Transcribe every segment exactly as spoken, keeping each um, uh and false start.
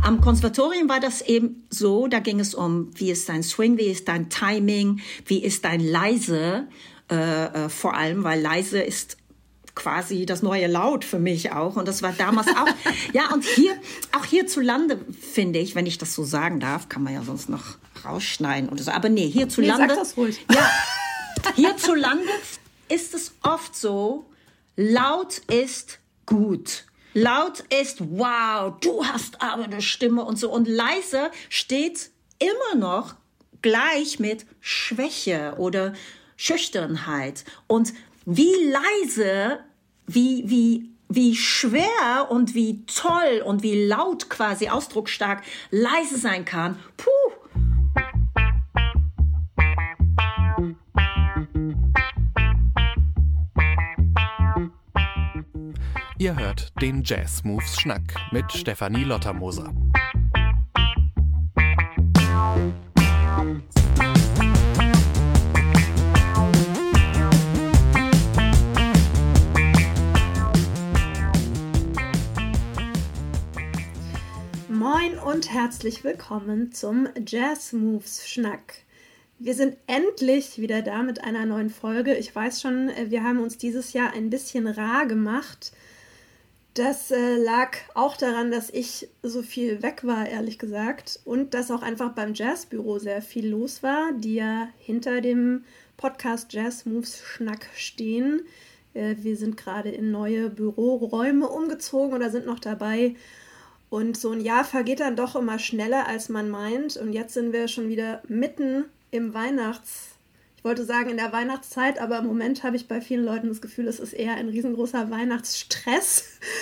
am Konservatorium war das eben so, da ging es um, wie ist dein Swing, wie ist dein Timing, wie ist dein Leise, äh, äh, vor allem, weil leise ist quasi das neue Laut für mich auch. Und das war damals auch, ja, und hier, auch hierzulande, finde ich, wenn ich das so sagen darf, kann man ja sonst noch rausschneiden oder so. Aber nee, hierzulande. Nee, sag das ruhig. Ja, hierzulande ist es oft so, laut ist gut. Laut ist, wow, du hast aber eine Stimme und so. Und leise steht immer noch gleich mit Schwäche oder Schüchternheit. Und wie leise, wie, wie, wie schwer und wie toll und wie laut quasi ausdrucksstark leise sein kann. Puh. Ihr hört den Jazz Moves Schnack mit Stefanie Lottermoser. Moin und herzlich willkommen zum Jazz Moves Schnack. Wir sind endlich wieder da mit einer neuen Folge. Ich weiß schon, wir haben uns dieses Jahr ein bisschen rar gemacht. Das äh, lag auch daran, dass ich so viel weg war, ehrlich gesagt. Und dass auch einfach beim Jazzbüro sehr viel los war, die ja hinter dem Podcast Jazz Moves Schnack stehen. Äh, wir sind gerade in neue Büroräume umgezogen oder sind noch dabei. Und so ein Jahr vergeht dann doch immer schneller, als man meint. Und jetzt sind wir schon wieder mitten im Weihnachts... Ich wollte sagen in der Weihnachtszeit, aber im Moment habe ich bei vielen Leuten das Gefühl, es ist eher ein riesengroßer Weihnachtsstress.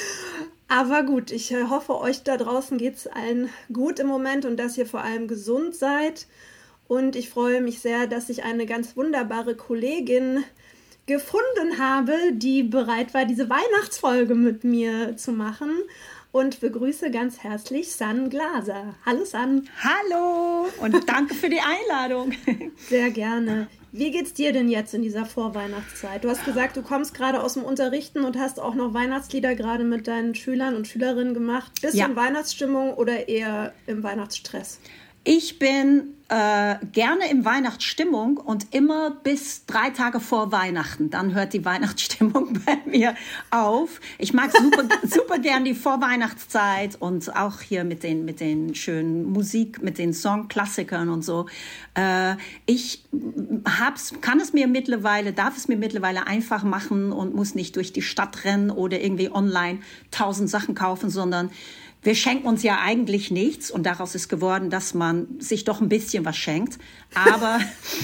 Aber gut, ich hoffe, euch da draußen geht es allen gut im Moment und dass ihr vor allem gesund seid. Und ich freue mich sehr, dass ich eine ganz wunderbare Kollegin gefunden habe, die bereit war, diese Weihnachtsfolge mit mir zu machen. Und begrüße ganz herzlich San Glaser. Hallo San. Hallo und danke für die Einladung. Sehr gerne. Wie geht's dir denn jetzt in dieser Vorweihnachtszeit? Du hast gesagt, du kommst gerade aus dem Unterrichten und hast auch noch Weihnachtslieder gerade mit deinen Schülern und Schülerinnen gemacht. Bist du Ja. in Weihnachtsstimmung oder eher im Weihnachtsstress? Ich bin äh, gerne in Weihnachtsstimmung und immer bis drei Tage vor Weihnachten. Dann hört die Weihnachtsstimmung bei mir auf. Ich mag super, super gern die Vorweihnachtszeit und auch hier mit den, mit den schönen Musik, mit den Songklassikern und so. Äh, ich hab's, kann es mir mittlerweile, darf es mir mittlerweile einfach machen und muss nicht durch die Stadt rennen oder irgendwie online tausend Sachen kaufen, sondern wir schenken uns ja eigentlich nichts und daraus ist geworden, dass man sich doch ein bisschen was schenkt. Aber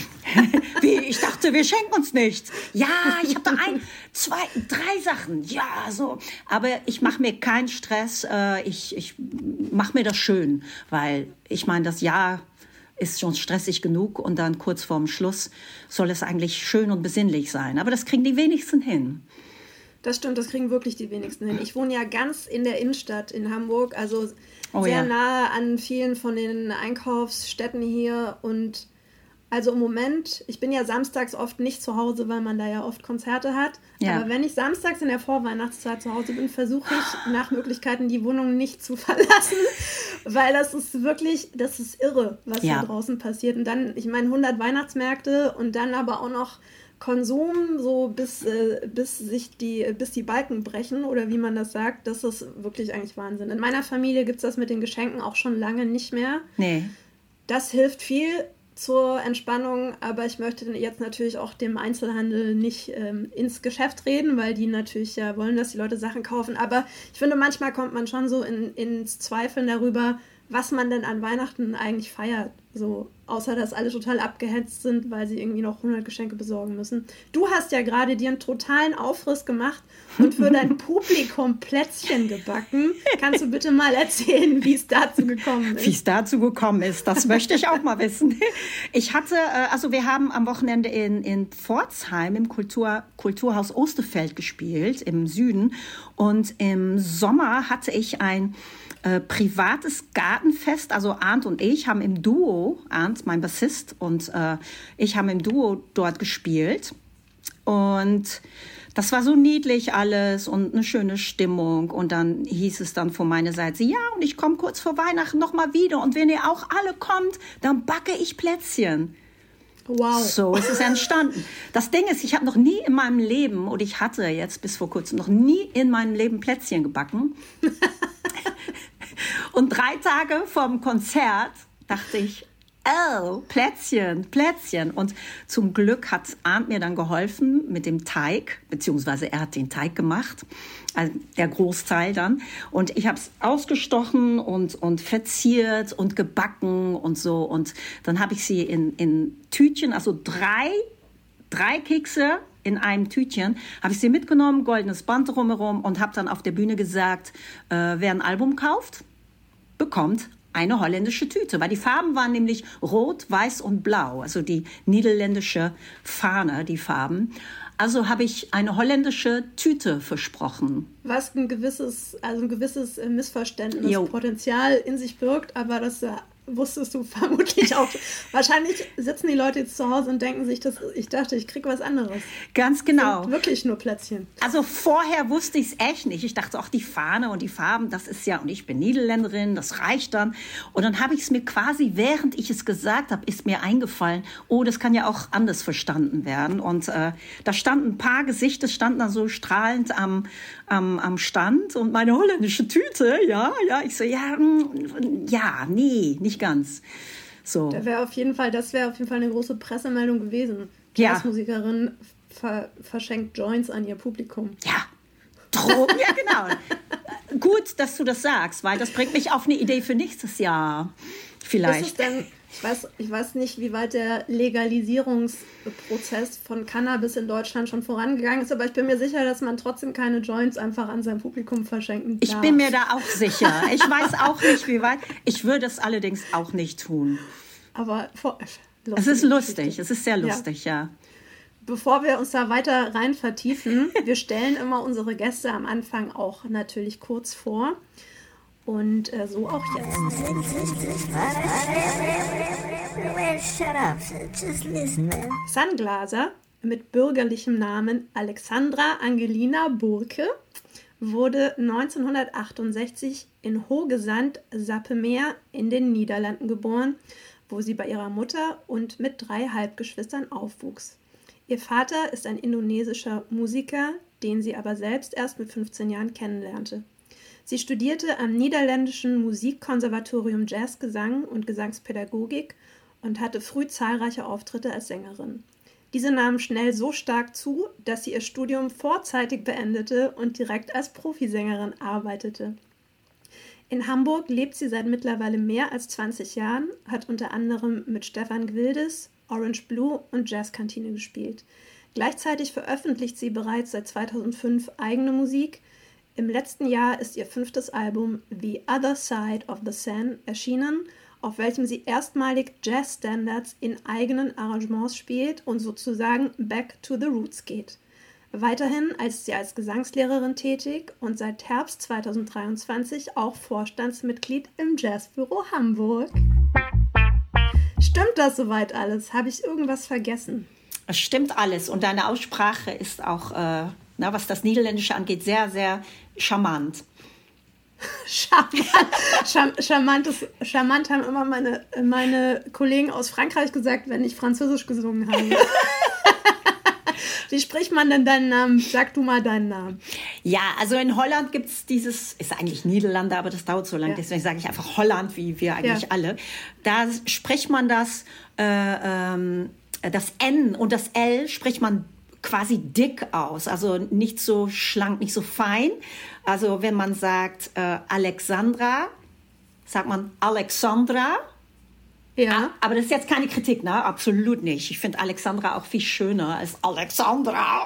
wie, ich dachte, wir schenken uns nichts. Ja, ich hatte ein, zwei, drei Sachen. Ja, so. Aber ich mache mir keinen Stress. Ich, ich mache mir das schön, weil ich meine, das Jahr ist schon stressig genug und dann kurz vorm Schluss soll es eigentlich schön und besinnlich sein. Aber das kriegen die wenigsten hin. Das stimmt, das kriegen wirklich die wenigsten hin. Ich wohne ja ganz in der Innenstadt in Hamburg, also Oh sehr ja. nahe an vielen von den Einkaufsstätten hier. Und also im Moment, ich bin ja samstags oft nicht zu Hause, weil man da ja oft Konzerte hat. Ja. Aber wenn ich samstags in der Vorweihnachtszeit zu Hause bin, versuche ich nach Möglichkeiten die Wohnung nicht zu verlassen, weil das ist wirklich, das ist irre, was Ja. hier draußen passiert. Und dann, ich meine, hundert Weihnachtsmärkte und dann aber auch noch Konsum, so bis, äh, bis sich die, bis die Balken brechen oder wie man das sagt, das ist wirklich eigentlich Wahnsinn. In meiner Familie gibt es das mit den Geschenken auch schon lange nicht mehr. Nee. Das hilft viel zur Entspannung, aber ich möchte jetzt natürlich auch dem Einzelhandel nicht ähm, ins Geschäft reden, weil die natürlich ja wollen, dass die Leute Sachen kaufen. Aber ich finde, manchmal kommt man schon so in, ins Zweifeln darüber, was man denn an Weihnachten eigentlich feiert. So, außer dass alle total abgehetzt sind, weil sie irgendwie noch hundert Geschenke besorgen müssen. Du hast ja gerade dir einen totalen Aufriss gemacht und für dein Publikum Plätzchen gebacken. Kannst du bitte mal erzählen, wie es dazu gekommen ist? Wie es dazu gekommen ist, das möchte ich auch mal wissen. Ich hatte, äh, also wir haben am Wochenende in, in Pforzheim im Kultur, Kulturhaus Osterfeld gespielt, im Süden. Und im Sommer hatte ich ein Äh, privates Gartenfest, also Arndt und ich haben im Duo, Arndt, mein Bassist, und äh, ich haben im Duo dort gespielt. Und das war so niedlich alles und eine schöne Stimmung. Und dann hieß es dann von meiner Seite, ja, und ich komme kurz vor Weihnachten noch mal wieder. Und wenn ihr auch alle kommt, dann backe ich Plätzchen. Wow. So ist es entstanden. Das Ding ist, ich habe noch nie in meinem Leben, und ich hatte jetzt bis vor kurzem noch nie in meinem Leben Plätzchen gebacken. Und drei Tage vorm Konzert dachte ich, oh, Plätzchen, Plätzchen. Und zum Glück hat Arndt mir dann geholfen mit dem Teig, beziehungsweise er hat den Teig gemacht, also der Großteil dann. Und ich habe es ausgestochen und, und verziert und gebacken und so. Und dann habe ich sie in, in Tütchen, also drei, drei Kekse in einem Tütchen, habe ich sie mitgenommen, goldenes Band drumherum und habe dann auf der Bühne gesagt, äh, wer ein Album kauft, bekommt eine holländische Tüte, weil die Farben waren nämlich rot, weiß und blau, also die niederländische Fahne, die Farben. Also habe ich eine holländische Tüte versprochen. Was ein gewisses, also ein gewisses Missverständnis, Jo. Potenzial in sich birgt, aber das äh, wusstest du vermutlich auch. Wahrscheinlich sitzen die Leute jetzt zu Hause und denken sich, dass ich dachte, ich kriege was anderes. Ganz genau. Sind wirklich nur Plätzchen. Also vorher wusste ich es echt nicht. Ich dachte auch, die Fahne und die Farben, das ist ja, und ich bin Niederländerin, das reicht dann. Und dann habe ich es mir quasi, während ich es gesagt habe, ist mir eingefallen, oh, das kann ja auch anders verstanden werden. Und äh, da standen ein paar Gesichter, standen da so strahlend am, am, am Stand und meine holländische Tüte, ja, ja. Ich so, ja, mm, ja, nee, nicht ganz. So. Da wäre auf jeden Fall, das wäre auf jeden Fall eine große Pressemeldung gewesen. Ja. Jazzmusikerin ver verschenkt Joints an ihr Publikum. Ja, Drogen, ja genau. Gut, dass du das sagst, weil das bringt mich auf eine Idee für nächstes Jahr. Vielleicht. Ist es denn, ich weiß, ich weiß nicht, wie weit der Legalisierungsprozess von Cannabis in Deutschland schon vorangegangen ist, aber ich bin mir sicher, dass man trotzdem keine Joints einfach an sein Publikum verschenken darf. Ich bin mir da auch sicher. Ich weiß auch nicht, wie weit. Ich würde es allerdings auch nicht tun. Aber vor, lustig, Es ist lustig, es ist sehr lustig, ja. ja. Bevor wir uns da weiter rein vertiefen, wir stellen immer unsere Gäste am Anfang auch natürlich kurz vor. Und äh, so auch jetzt. Sunglaser mit bürgerlichem Namen Alexandra Angelina Burke wurde neunzehnhundertachtundsechzig in Hogesand-Sappemeer in den Niederlanden geboren, wo sie bei ihrer Mutter und mit drei Halbgeschwistern aufwuchs. Ihr Vater ist ein indonesischer Musiker, den sie aber selbst erst mit fünfzehn Jahren kennenlernte. Sie studierte am niederländischen Musikkonservatorium Jazzgesang und Gesangspädagogik und hatte früh zahlreiche Auftritte als Sängerin. Diese nahmen schnell so stark zu, dass sie ihr Studium vorzeitig beendete und direkt als Profisängerin arbeitete. In Hamburg lebt sie seit mittlerweile mehr als zwanzig Jahren, hat unter anderem mit Stefan Gwildes, Orange Blue und Jazzkantine gespielt. Gleichzeitig veröffentlicht sie bereits seit zweitausendfünf eigene Musik. Im letzten Jahr ist ihr fünftes Album The Other Side of the Sun erschienen, auf welchem sie erstmalig Jazzstandards in eigenen Arrangements spielt und sozusagen back to the roots geht. Weiterhin ist sie als Gesangslehrerin tätig und seit Herbst zweitausenddreiundzwanzig auch Vorstandsmitglied im Jazzbüro Hamburg. Stimmt das soweit alles? Habe ich irgendwas vergessen? Es stimmt alles und deine Aussprache ist auch, äh, na, was das Niederländische angeht, sehr, sehr charmant. Charmant, Char- charmant, ist, charmant haben immer meine, meine Kollegen aus Frankreich gesagt, wenn ich Französisch gesungen habe. Wie spricht man denn deinen Namen? Sag du mal deinen Namen. Ja, also in Holland gibt es dieses, ist eigentlich Niederlande, aber das dauert so lange, Ja. deswegen sage ich einfach Holland, wie wir eigentlich Ja. alle. Da spricht man das, äh, ähm, das N und das L spricht man quasi dick aus, also nicht so schlank, nicht so fein. Also wenn man sagt äh, Alexandra, sagt man Alexandra. Ja. Aber das ist jetzt keine Kritik, ne? Absolut nicht. Ich finde Alexandra auch viel schöner als Alexandra.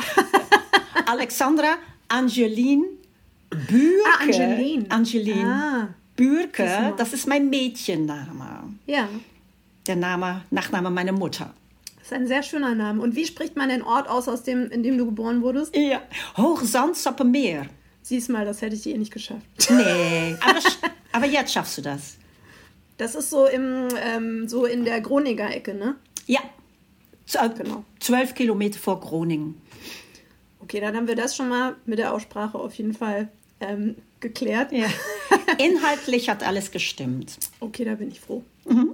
Alexandra Angeline Bürke. Ah, Angeline. Angeline Ah. Bürke, Siehst du mal. das ist mein Mädchenname. Ja, Der Name, Nachname meiner Mutter. das ist ein sehr schöner Name. Und wie spricht man den Ort aus, aus dem, in dem du geboren wurdest? Ja. Hoogzand-Sappemeer. Siehst mal, das hätte ich eh nicht geschafft. Nee, aber, aber jetzt schaffst du das. Das ist so, im, ähm, so in der Groninger Ecke, ne? Ja. Z- Genau. Zwölf Kilometer vor Groningen. Okay, dann haben wir das schon mal mit der Aussprache auf jeden Fall ähm, geklärt. Ja. Inhaltlich hat alles gestimmt. Okay, da bin ich froh. Mhm.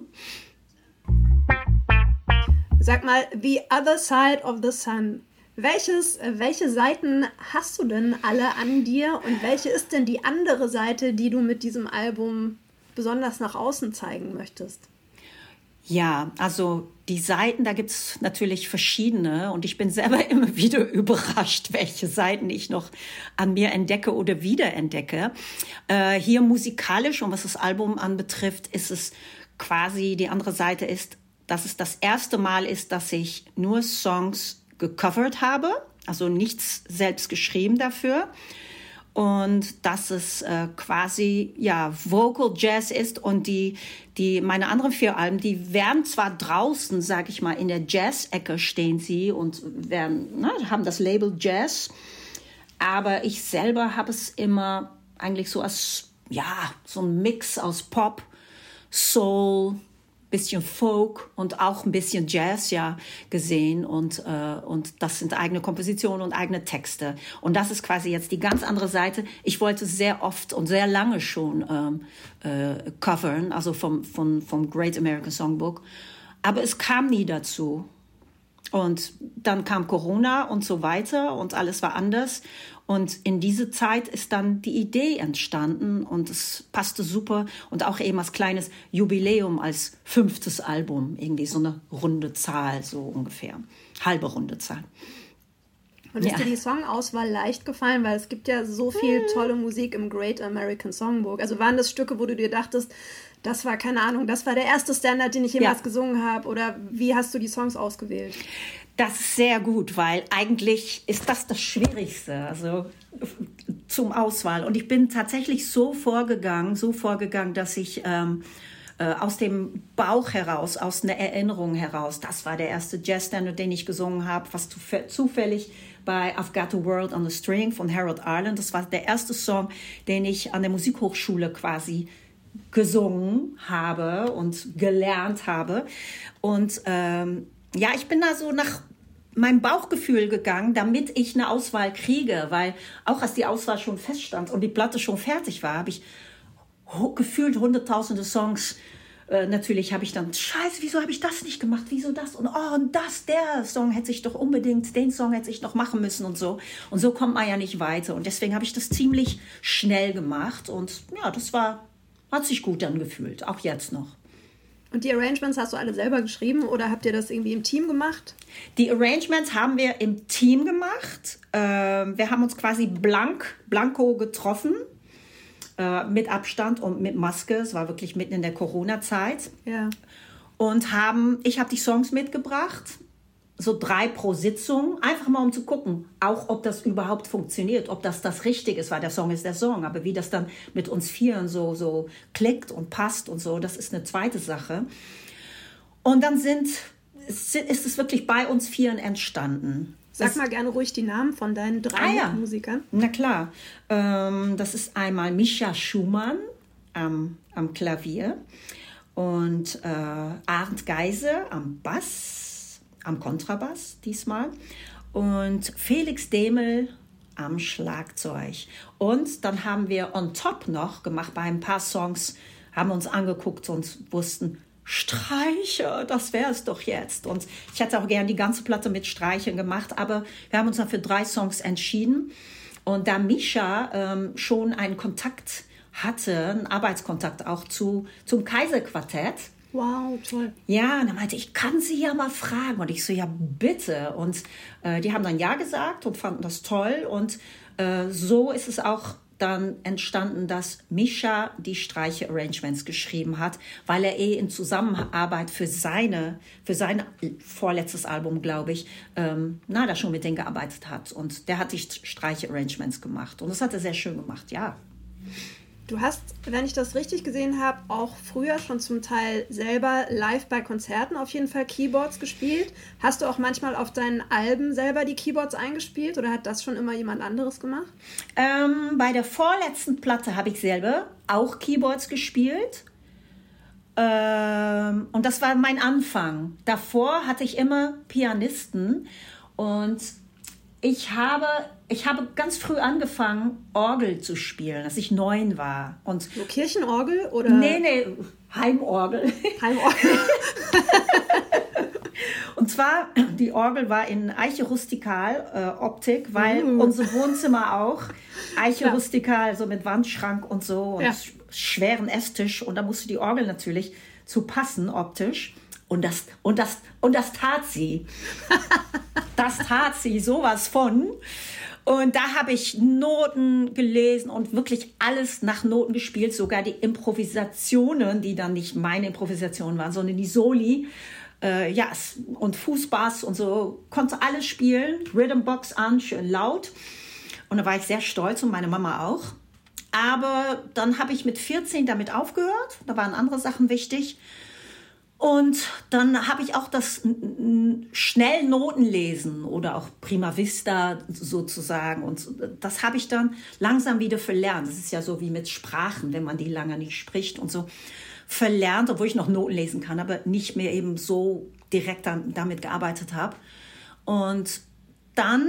Sag mal, The Other Side of the Sun. Welches, welche Seiten hast du denn alle an dir und welche ist denn die andere Seite, die du mit diesem Album besonders nach außen zeigen möchtest? Ja, also die Seiten, da gibt es natürlich verschiedene und ich bin selber immer wieder überrascht, welche Seiten ich noch an mir entdecke oder wiederentdecke. Äh, hier musikalisch und was das Album anbetrifft, ist es quasi, die andere Seite ist, dass es das erste Mal ist, dass ich nur Songs gecovert habe, also nichts selbst geschrieben dafür. Und dass es äh, quasi ja Vocal Jazz ist und die die meine anderen vier Alben, die werden zwar draußen, sag ich mal, in der Jazz-Ecke stehen sie und werden ne, haben das Label Jazz, aber ich selber habe es immer eigentlich so als ja so ein Mix aus Pop, Soul, bisschen Folk und auch ein bisschen Jazz ja gesehen und äh, und das sind eigene Kompositionen und eigene Texte und das ist quasi jetzt die ganz andere Seite. Ich wollte sehr oft und sehr lange schon ähm, äh, covern, also vom vom vom Great American Songbook, aber es kam nie dazu. Und dann kam Corona und so weiter und alles war anders. Und in diese Zeit ist dann die Idee entstanden und es passte super. Und auch eben als kleines Jubiläum, als fünftes Album, irgendwie so eine runde Zahl, so ungefähr. Halbe runde Zahl. Und ist ja. dir die Songauswahl leicht gefallen? Weil es gibt ja so viel tolle Musik im Great American Songbook. Also waren das Stücke, wo du dir dachtest, das war, keine Ahnung, das war der erste Standard, den ich jemals ja. gesungen habe? Oder wie hast du die Songs ausgewählt? Das ist sehr gut, weil eigentlich ist das das Schwierigste, also zum Auswahl. Und ich bin tatsächlich so vorgegangen, so vorgegangen, dass ich ähm, äh, aus dem Bauch heraus, aus einer Erinnerung heraus, das war der erste Jazz-Standard, den ich gesungen habe, was zufällig bei I've Got a World on a String von Harold Arlen. Das war der erste Song, den ich an der Musikhochschule quasi gesungen habe und gelernt habe. Und ähm, ja, ich bin da so nach meinem Bauchgefühl gegangen, damit ich eine Auswahl kriege, weil auch als die Auswahl schon feststand und die Platte schon fertig war, habe ich ho- gefühlt hunderttausende Songs. Äh, natürlich habe ich dann, scheiße, wieso habe ich das nicht gemacht, wieso das und oh, und das, der Song hätte ich doch unbedingt, den Song hätte ich noch machen müssen und so. Und so kommt man ja nicht weiter. Und deswegen habe ich das ziemlich schnell gemacht und ja, das war, hat sich gut angefühlt, auch jetzt noch. Und die Arrangements hast du alle selber geschrieben oder habt ihr das irgendwie im Team gemacht? Die Arrangements haben wir im Team gemacht. Äh, wir haben uns quasi blank, blanko getroffen, äh, mit Abstand und mit Maske. Es war wirklich mitten in der Corona-Zeit. Ja. Und haben, ich habe die Songs mitgebracht, so drei pro Sitzung, einfach mal um zu gucken, auch ob das überhaupt funktioniert, ob das das Richtige ist, weil der Song ist der Song, aber wie das dann mit uns Vieren so, so klickt und passt und so, das ist eine zweite Sache. Und dann sind, ist es wirklich bei uns Vieren entstanden. Sag das, mal gerne ruhig die Namen von deinen drei ah ja, Musikern. Na klar, ähm, das ist einmal Mischa Schumann am, am Klavier und äh, Arndt Geise am Bass, am Kontrabass diesmal und Felix Demel am Schlagzeug. Und dann haben wir on top noch gemacht, bei ein paar Songs haben uns angeguckt und wussten, Streicher, das wäre es doch jetzt. Und ich hätte auch gern die ganze Platte mit Streichern gemacht, aber wir haben uns dann für drei Songs entschieden. Und da Mischa ähm, schon einen Kontakt hatte, einen Arbeitskontakt auch zu, zum Kaiserquartett, wow, toll. ja, und er meinte, ich kann sie ja mal fragen. Und ich so, ja, bitte. Und äh, die haben dann ja gesagt und fanden das toll. Und äh, so ist es auch dann entstanden, dass Mischa die Streiche-Arrangements geschrieben hat, weil er eh in Zusammenarbeit für seine, für sein vorletztes Album, glaube ich, ähm, na, da schon mit denen gearbeitet hat. Und der hat die Streiche-Arrangements gemacht. Und das hat er sehr schön gemacht, ja. Du hast, wenn ich das richtig gesehen habe, auch früher schon zum Teil selber live bei Konzerten auf jeden Fall Keyboards gespielt. Hast du auch manchmal auf deinen Alben selber die Keyboards eingespielt oder hat das schon immer jemand anderes gemacht? Ähm, bei der vorletzten Platte habe ich selber auch Keyboards gespielt. Ähm, und das war mein Anfang. Davor hatte ich immer Pianisten und ich habe, ich habe ganz früh angefangen, Orgel zu spielen, als ich neun war. Und so Kirchenorgel oder? Nee, nee, Heimorgel. Heimorgel. Und zwar, die Orgel war in Eiche Rustikal äh, Optik, weil uh. unser Wohnzimmer auch Eiche ja. Rustikal, so mit Wandschrank und so und ja. schweren Esstisch. Und da musste die Orgel natürlich zu passen optisch. Und das, und das, und das tat sie. Das tat sie sowas von. Und da habe ich Noten gelesen und wirklich alles nach Noten gespielt. Sogar die Improvisationen, die dann nicht meine Improvisationen waren, sondern die Soli. Äh, ja, und Fußbass und so. Konnte alles spielen. Rhythmbox an, schön laut. Und da war ich sehr stolz und meine Mama auch. Aber dann habe ich mit vierzehn damit aufgehört. Da waren andere Sachen wichtig. Und dann habe ich auch das schnell Notenlesen oder auch Prima Vista sozusagen. Und das habe ich dann langsam wieder verlernt. Das ist ja so wie mit Sprachen, wenn man die lange nicht spricht und so. Verlernt, obwohl ich noch Noten lesen kann, aber nicht mehr eben so direkt dann, damit gearbeitet habe. Und dann,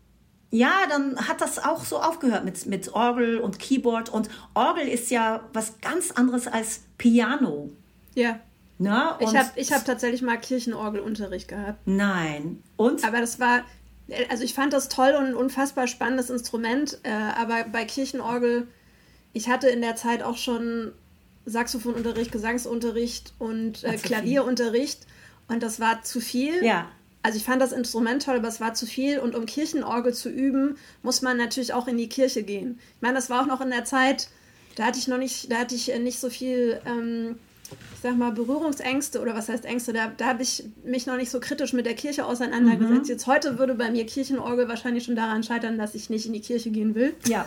ja, dann hat das auch so aufgehört mit, mit Orgel und Keyboard. Und Orgel ist ja was ganz anderes als Piano. Ja. Na, ich habe ich hab tatsächlich mal Kirchenorgelunterricht gehabt. Nein. Und? Aber das war, also ich fand das toll und ein unfassbar spannendes Instrument, äh, aber bei Kirchenorgel, ich hatte in der Zeit auch schon Saxophonunterricht, Gesangsunterricht und äh, Klavierunterricht und das war zu viel. Ja. Also ich fand das Instrument toll, aber es war zu viel und um Kirchenorgel zu üben, muss man natürlich auch in die Kirche gehen. Ich meine, das war auch noch in der Zeit, da hatte ich noch nicht, da hatte ich nicht so viel... Ähm, ich sag mal, Berührungsängste oder was heißt Ängste, da, da habe ich mich noch nicht so kritisch mit der Kirche auseinandergesetzt. Mhm. Jetzt heute würde bei mir Kirchenorgel wahrscheinlich schon daran scheitern, dass ich nicht in die Kirche gehen will. Ja.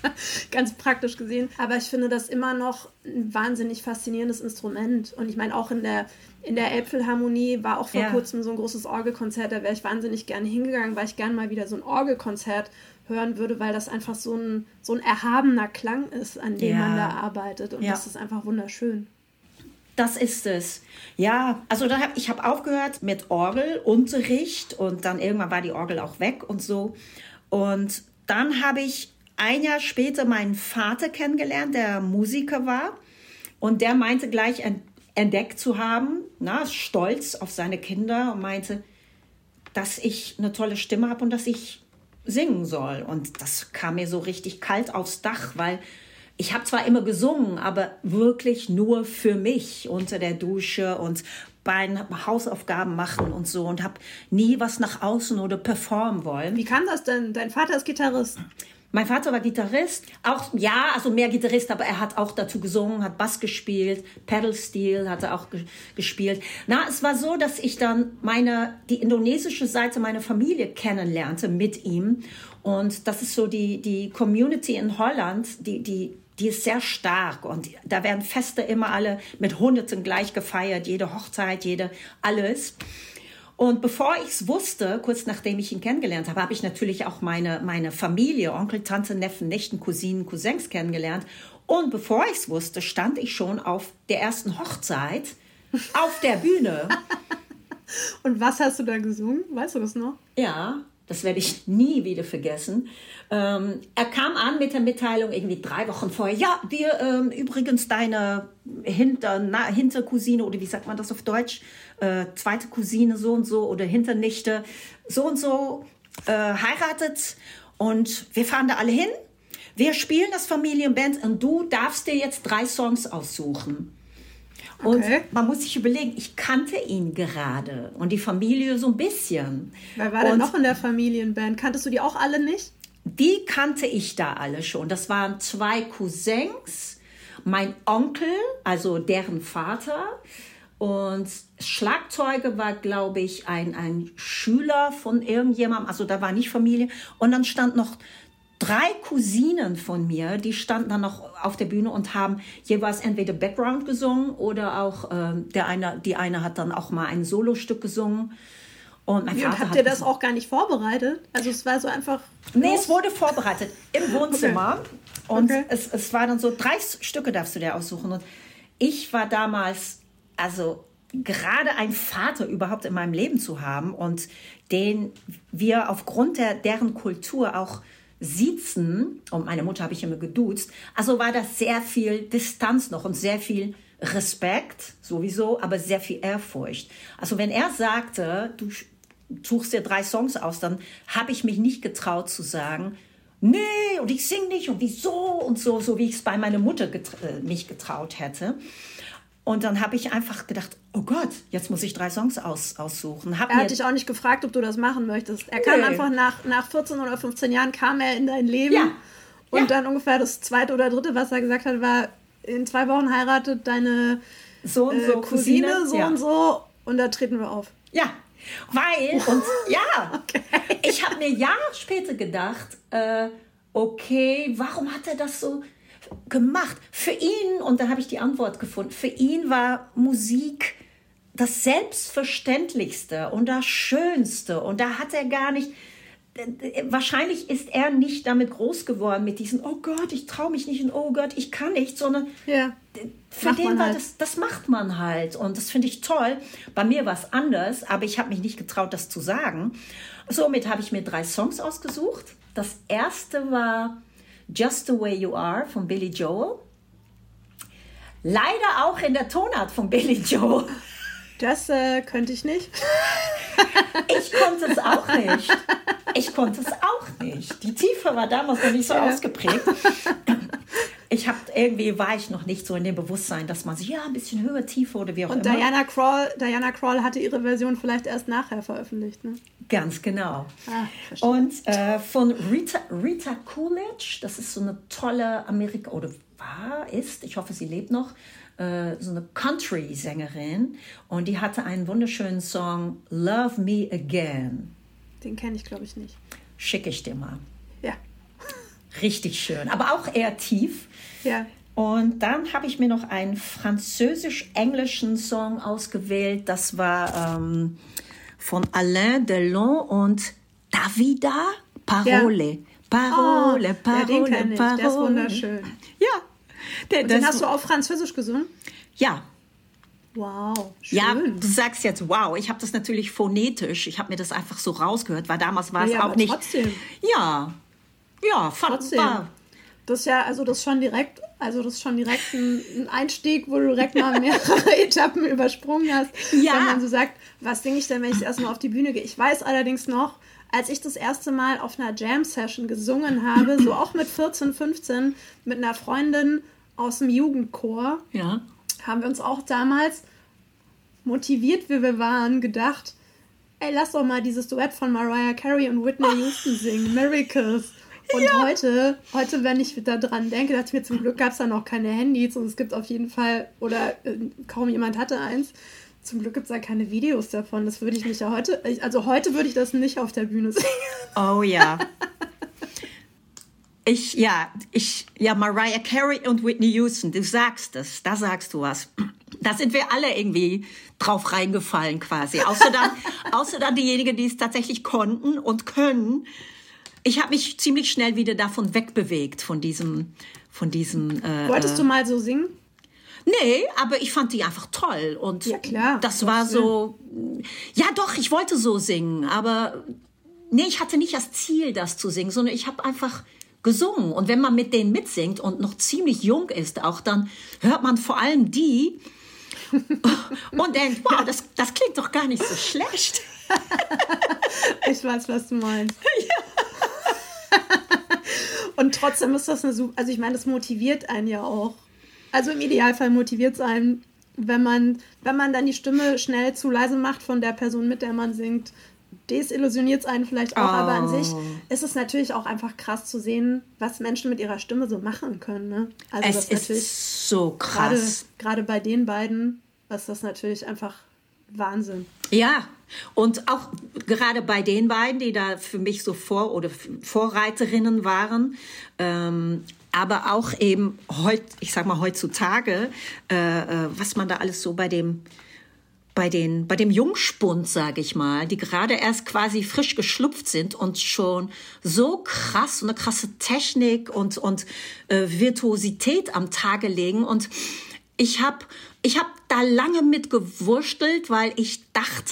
Ganz praktisch gesehen. Aber ich finde das immer noch ein wahnsinnig faszinierendes Instrument. Und ich meine, auch in der, in der Elbphilharmonie war auch vor ja. kurzem so ein großes Orgelkonzert, da wäre ich wahnsinnig gerne hingegangen, weil ich gerne mal wieder so ein Orgelkonzert hören würde, weil das einfach so ein, so ein erhabener Klang ist, an dem ja. man da arbeitet. Und ja. das ist einfach wunderschön. Das ist es. Ja, also da hab, ich habe aufgehört mit Orgelunterricht und dann irgendwann war die Orgel auch weg und so. Und dann habe ich ein Jahr später meinen Vater kennengelernt, der Musiker war. Und der meinte gleich entdeckt zu haben, na, stolz auf seine Kinder und meinte, dass ich eine tolle Stimme habe und dass ich singen soll. Und das kam mir so richtig kalt aufs Dach, weil ich habe zwar immer gesungen, aber wirklich nur für mich unter der Dusche und bei Hausaufgaben machen und so und habe nie was nach außen oder performen wollen. Wie kam das denn? Dein Vater ist Gitarrist. Mein Vater war Gitarrist, auch ja, also mehr Gitarrist, aber er hat auch dazu gesungen, hat Bass gespielt, Pedal Steel hat er auch ge- gespielt. Na, es war so, dass ich dann meine die indonesische Seite meiner Familie kennenlernte mit ihm und das ist so die die Community in Holland, die die Die ist sehr stark und da werden Feste immer alle mit Hunderten gleich gefeiert, jede Hochzeit, jede alles. Und bevor ich es wusste, kurz nachdem ich ihn kennengelernt habe, habe ich natürlich auch meine, meine Familie, Onkel, Tante, Neffen, Nichten, Cousinen, Cousins kennengelernt. Und bevor ich es wusste, stand ich schon auf der ersten Hochzeit auf der Bühne. Und was hast du da gesungen? Weißt du das noch? Ja, das werde ich nie wieder vergessen. Ähm, er kam an mit der Mitteilung irgendwie drei Wochen vorher. Ja, wir ähm, übrigens deine Hinter, na, Hintercousine oder wie sagt man das auf Deutsch? Äh, zweite Cousine so und so oder Hinternichte so und so äh, heiratet. Und wir fahren da alle hin. Wir spielen das Familienband und du darfst dir jetzt drei Songs aussuchen. Und okay. man muss sich überlegen, ich kannte ihn gerade und die Familie so ein bisschen. Wer war denn noch in der Familienband? Kanntest du die auch alle nicht? Die kannte ich da alle schon. Das waren zwei Cousins, mein Onkel, also deren Vater. Und Schlagzeuger war, glaube ich, ein, ein Schüler von irgendjemandem. Also da war nicht Familie. Und dann stand noch drei Cousinen von mir, die standen dann noch auf der Bühne und haben jeweils entweder Background gesungen oder auch äh, der eine, die eine hat dann auch mal ein Solostück gesungen. Und mein Wie, Vater und habt hat ihr das auch gar nicht vorbereitet? Also es war so einfach... Nee, los? Es wurde vorbereitet im Wohnzimmer. Okay. Und okay. es, es war dann so, drei Stücke darfst du dir aussuchen. Und ich war damals, also gerade einen Vater überhaupt in meinem Leben zu haben und den wir aufgrund der, deren Kultur auch siezen, und meine Mutter habe ich immer geduzt, also war das sehr viel Distanz noch und sehr viel Respekt sowieso, aber sehr viel Ehrfurcht. Also wenn er sagte, du suchst dir drei Songs aus, dann habe ich mich nicht getraut zu sagen, nee, und ich singe nicht und wieso und so, so wie ich es bei meiner Mutter getra- mich getraut hätte. Und dann habe ich einfach gedacht, oh Gott, jetzt muss ich drei Songs aus, aussuchen. Hab er hat dich auch nicht gefragt, ob du das machen möchtest. Er kam nee. einfach nach, nach vierzehn oder fünfzehn Jahren kam er in dein Leben. Ja. Und ja. dann ungefähr das zweite oder dritte, was er gesagt hat, war, in zwei Wochen heiratet deine so und so äh, Cousine, Cousine so ja. und so. Und da treten wir auf. Ja, weil, und ja, okay. ich habe mir Jahre später gedacht, äh, okay, warum hat er das so gemacht? Für ihn, und da habe ich die Antwort gefunden, für ihn war Musik das Selbstverständlichste und das Schönste. Und da hat er gar nicht, wahrscheinlich ist er nicht damit groß geworden, mit diesen, oh Gott, ich traue mich nicht und oh Gott, ich kann nicht, sondern ja. für den war halt. das, das macht man halt. Und das finde ich toll. Bei mir war es anders, aber ich habe mich nicht getraut, das zu sagen. Somit habe ich mir drei Songs ausgesucht. Das erste war Just the Way You Are von Billy Joel. Leider auch in der Tonart von Billy Joel. Das äh, könnte ich nicht. Ich konnte es auch nicht. Ich konnte es auch nicht. Die Tiefe war damals noch nicht so ja. ausgeprägt. Ich habe irgendwie war ich noch nicht so in dem Bewusstsein, dass man sich ja ein bisschen höher, tiefer oder wie auch Und immer. Und Diana Krall, Diana Krall hatte ihre Version vielleicht erst nachher veröffentlicht, ne? Ganz genau. Ah, und äh, von Rita, Rita Coolidge, das ist so eine tolle Amerika oder war ist, ich hoffe, sie lebt noch, äh, so eine Country-Sängerin und die hatte einen wunderschönen Song Love Me Again. Den kenne ich, glaube ich, nicht. Schicke ich dir mal. Ja. Richtig schön, aber auch eher tief. Ja. Und dann habe ich mir noch einen französisch-englischen Song ausgewählt. Das war ähm, von Alain Delon und Davida Parole. Ja. Parole, oh, Parole, ja, den kenn ich. Parole. Der ist wunderschön. Ja. Der, und den hast du auf Französisch gesungen? Ja. Wow, schön. Ja, du sagst jetzt wow. Ich habe das natürlich phonetisch. Ich habe mir das einfach so rausgehört, weil damals war es ja, auch aber nicht. Trotzdem. Ja. Ja, trotzdem. War, Das ist ja, also das ist schon direkt, also das ist schon direkt ein, ein Einstieg, wo du direkt mal mehrere Etappen übersprungen hast. Ja. Wenn man so sagt, was singe ich denn, wenn ich erstmal auf die Bühne gehe? Ich weiß allerdings noch, als ich das erste Mal auf einer Jam-Session gesungen habe, so auch mit vierzehn, fünfzehn, mit einer Freundin aus dem Jugendchor, ja. haben wir uns auch damals, motiviert wie wir waren, gedacht, ey, lass doch mal dieses Duett von Mariah Carey und Whitney Houston singen, Miracles. Und ja. heute, heute, wenn ich da dran denke, dachte ich mir, zum Glück gab es da noch keine Handys und es gibt auf jeden Fall, oder äh, kaum jemand hatte eins, zum Glück gibt es da keine Videos davon. Das würde ich mich ja heute, also heute würde ich das nicht auf der Bühne singen. Oh ja. Ich, ja, ich, ja, Mariah Carey und Whitney Houston, du sagst es, da sagst du was. Da sind wir alle irgendwie drauf reingefallen quasi. Außer dann, außer dann diejenigen, die es tatsächlich konnten und können. Ich habe mich ziemlich schnell wieder davon wegbewegt, von diesem, von diesem. Äh, Wolltest du mal so singen? Nee, aber ich fand die einfach toll. Und ja, klar. Das war so, ja doch, ich wollte so singen, aber nee, ich hatte nicht das Ziel, das zu singen, sondern ich habe einfach gesungen. Und wenn man mit denen mitsingt und noch ziemlich jung ist auch, dann hört man vor allem die und denkt, wow, das, das klingt doch gar nicht so schlecht. Ich weiß, was du meinst. Ja. Und trotzdem ist das eine super, also ich meine, das motiviert einen ja auch. Also im Idealfall motiviert es einen, wenn man, wenn man dann die Stimme schnell zu leise macht von der Person, mit der man singt, desillusioniert es einen vielleicht auch, oh. aber an sich ist es natürlich auch einfach krass zu sehen, was Menschen mit ihrer Stimme so machen können. Ne? Also es das ist natürlich so krass. Gerade bei den beiden ist das natürlich einfach Wahnsinn. Ja, und auch gerade bei den beiden, die da für mich so Vor- oder Vorreiterinnen waren, ähm, aber auch eben heut, ich sag mal heutzutage, äh, was man da alles so bei dem bei den bei dem Jungspund, sage ich mal, die gerade erst quasi frisch geschlüpft sind und schon so krass, so eine krasse Technik und und äh, Virtuosität am Tage legen. Und ich habe ich hab da lange mit gewurstelt, weil ich dachte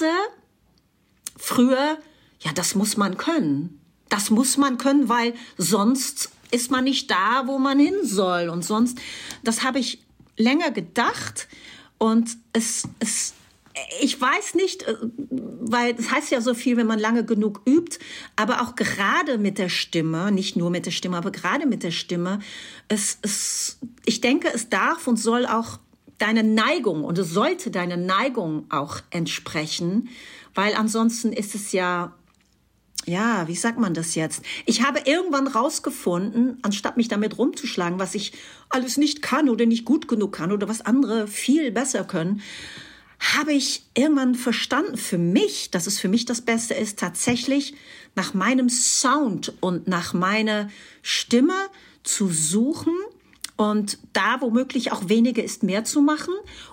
früher, ja, das muss man können. Das muss man können, weil sonst ist man nicht da, wo man hin soll. Und sonst, das habe ich länger gedacht. Und es, es, ich weiß nicht, weil das heißt ja so viel, wenn man lange genug übt, aber auch gerade mit der Stimme, nicht nur mit der Stimme, aber gerade mit der Stimme, es, es, ich denke, es darf und soll auch deine Neigung, und es sollte deine Neigung auch entsprechen, weil ansonsten ist es ja, ja, wie sagt man das jetzt? Ich habe irgendwann rausgefunden, anstatt mich damit rumzuschlagen, was ich alles nicht kann oder nicht gut genug kann oder was andere viel besser können, habe ich irgendwann verstanden für mich, dass es für mich das Beste ist, tatsächlich nach meinem Sound und nach meiner Stimme zu suchen und da womöglich auch weniger ist, mehr zu machen,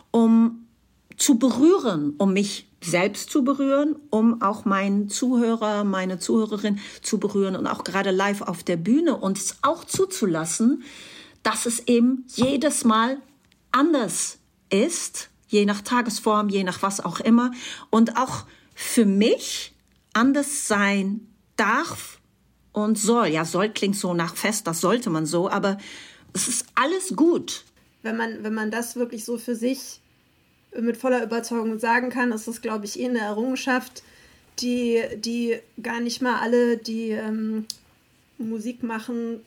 um zu berühren, um mich selbst zu berühren, um auch meinen Zuhörer, meine Zuhörerin zu berühren und auch gerade live auf der Bühne und es auch zuzulassen, dass es eben jedes Mal anders ist, je nach Tagesform, je nach was auch immer und auch für mich anders sein darf und soll. Ja, soll klingt so nach fest, das sollte man so, aber es ist alles gut. Wenn man, wenn man das wirklich so für sich mit voller Überzeugung sagen kann, ist das, glaube ich, eh eine Errungenschaft, die, die gar nicht mal alle, die ähm, Musik machen,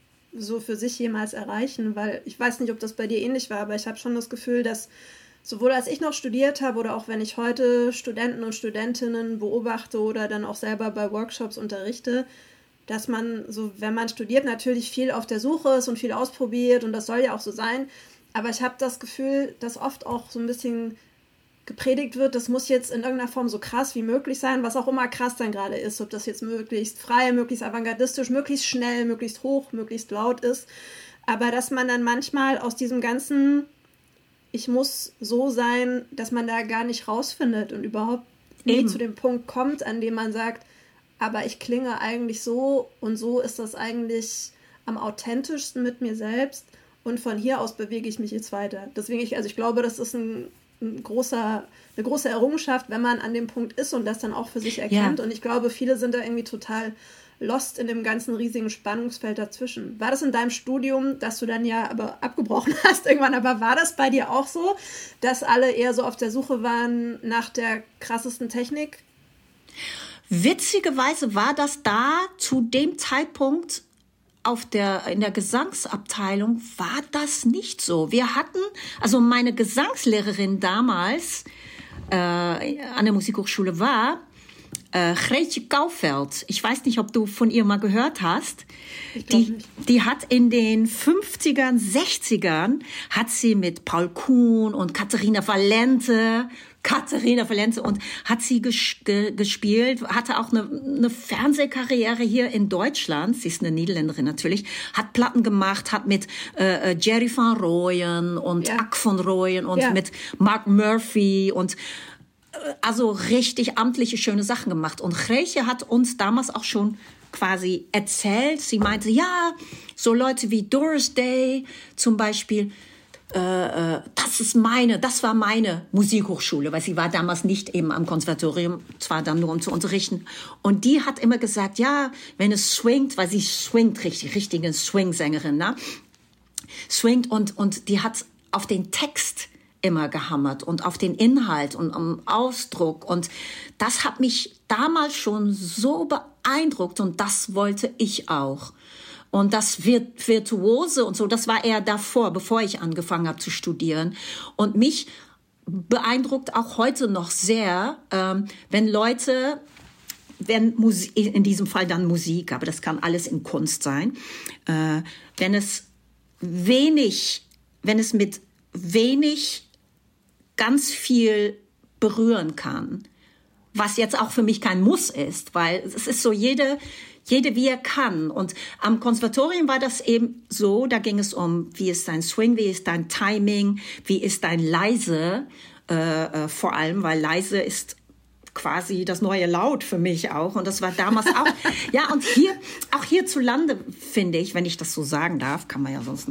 so für sich jemals erreichen, weil ich weiß nicht, ob das bei dir ähnlich war, aber ich habe schon das Gefühl, dass sowohl als ich noch studiert habe oder auch wenn ich heute Studenten und Studentinnen beobachte oder dann auch selber bei Workshops unterrichte, dass man so, wenn man studiert, natürlich viel auf der Suche ist und viel ausprobiert und das soll ja auch so sein. Aber ich habe das Gefühl, dass oft auch so ein bisschen gepredigt wird, das muss jetzt in irgendeiner Form so krass wie möglich sein, was auch immer krass dann gerade ist, ob das jetzt möglichst frei, möglichst avantgardistisch, möglichst schnell, möglichst hoch, möglichst laut ist. Aber dass man dann manchmal aus diesem ganzen, ich muss so sein, dass man da gar nicht rausfindet und überhaupt nie zu dem Punkt kommt, an dem man sagt, aber ich klinge eigentlich so und so ist das eigentlich am authentischsten mit mir selbst. Und von hier aus bewege ich mich jetzt weiter. Deswegen, ich, also ich glaube, das ist ein, ein großer, eine große Errungenschaft, wenn man an dem Punkt ist und das dann auch für sich erkennt. Ja. Und ich glaube, viele sind da irgendwie total lost in dem ganzen riesigen Spannungsfeld dazwischen. War das in deinem Studium, dass du dann ja aber abgebrochen hast irgendwann, aber war das bei dir auch so, dass alle eher so auf der Suche waren nach der krassesten Technik? Witzigerweise war das da zu dem Zeitpunkt auf der, in der Gesangsabteilung war das nicht so. Wir hatten, also meine Gesangslehrerin damals äh, an der Musikhochschule war äh, Greetje Kaufeld. Ich weiß nicht, ob du von ihr mal gehört hast. Die, die hat in den fünfzigern, sechzigern hat sie mit Paul Kuhn und Katharina Valente Katharina Valente und hat sie ges- ge- gespielt, hatte auch eine, eine Fernsehkarriere hier in Deutschland, sie ist eine Niederländerin natürlich, hat Platten gemacht, hat mit äh, Jerry van Rooyen und ja. Ak van Rooyen und ja. mit Mark Murphy und äh, also richtig amtliche, schöne Sachen gemacht. Und Greetje hat uns damals auch schon quasi erzählt, sie meinte, ja, so Leute wie Doris Day zum Beispiel, Äh, das ist meine, das war meine Musikhochschule, weil sie war damals nicht eben am Konservatorium, zwar dann nur um zu unterrichten. Und die hat immer gesagt, ja, wenn es swingt, weil sie swingt richtig, richtige Swing-Sängerin, ne? Swingt und, und die hat auf den Text immer gehammert und auf den Inhalt und am Ausdruck. Und das hat mich damals schon so beeindruckt und das wollte ich auch. Und das Virtuose und so, das war eher davor, bevor ich angefangen habe zu studieren. Und mich beeindruckt auch heute noch sehr, ähm, wenn Leute, wenn Musik, in diesem Fall dann Musik, aber das kann alles in Kunst sein, äh, wenn es wenig, wenn es mit wenig ganz viel berühren kann, was jetzt auch für mich kein Muss ist, weil es ist so jede Jede wie er kann. Und am Konservatorium war das eben so, da ging es um, wie ist dein Swing, wie ist dein Timing, wie ist dein Leise, äh, äh, vor allem, weil leise ist quasi das neue Laut für mich auch. Und das war damals auch, ja, und hier, auch hierzulande, finde ich, wenn ich das so sagen darf, kann man ja sonst noch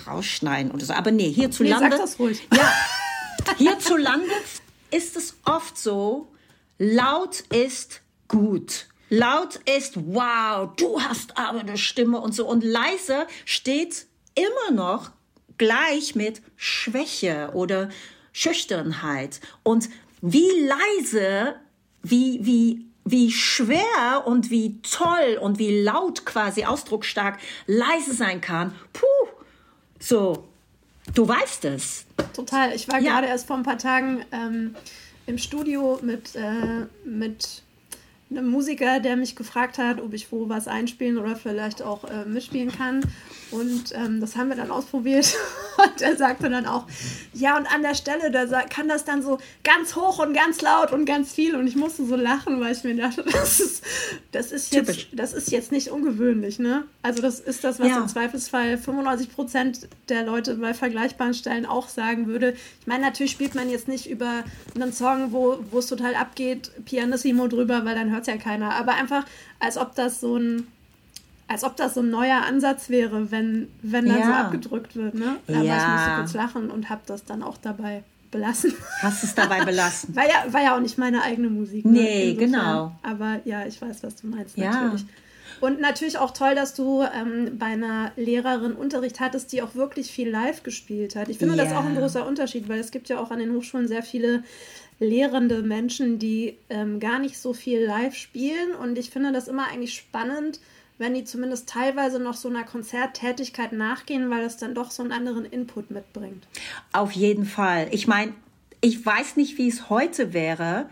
rausschneiden oder so. Aber nee, hierzulande... Nee, sag das ruhig. Ja, hierzulande ist es oft so, laut ist gut. Laut ist, wow, du hast aber eine Stimme und so. Und leise steht immer noch gleich mit Schwäche oder Schüchternheit. Und wie leise, wie, wie, wie schwer und wie toll und wie laut quasi, ausdrucksstark leise sein kann. Puh, so, du weißt es. Total. Ich war Ja. gerade erst vor ein paar Tagen ähm, im Studio mit, äh, mit einem Musiker, der mich gefragt hat, ob ich wo was einspielen oder vielleicht auch äh, mitspielen kann. Und ähm, das haben wir dann ausprobiert. Und er sagte dann auch, ja, und an der Stelle, da sa- kann das dann so ganz hoch und ganz laut und ganz viel. Und ich musste so lachen, weil ich mir dachte, das ist, das ist, jetzt, Typisch. das ist jetzt nicht ungewöhnlich, ne? Also das ist das, was Ja. im Zweifelsfall fünfundneunzig Prozent der Leute bei vergleichbaren Stellen auch sagen würde. Ich meine, natürlich spielt man jetzt nicht über einen Song, wo wo es total abgeht, Pianissimo drüber, weil dann hört es ja keiner. Aber einfach, als ob das so ein als ob das so ein neuer Ansatz wäre, wenn, wenn dann Ja. so abgedrückt wird, ne? Aber Ja. ich musste kurz lachen und habe das dann auch dabei belassen. Hast es dabei belassen. War ja, war ja auch nicht meine eigene Musik. Ne? Nee, Insofern. genau. Aber ja, ich weiß, was du meinst, Ja. natürlich. Und natürlich auch toll, dass du ähm, bei einer Lehrerin Unterricht hattest, die auch wirklich viel live gespielt hat. Ich finde, das ist Ja. auch ein großer Unterschied, weil es gibt ja auch an den Hochschulen sehr viele lehrende Menschen, die ähm, gar nicht so viel live spielen. Und ich finde das immer eigentlich spannend, wenn die zumindest teilweise noch so einer Konzerttätigkeit nachgehen, weil das dann doch so einen anderen Input mitbringt. Auf jeden Fall. Ich meine, ich weiß nicht, wie es heute wäre,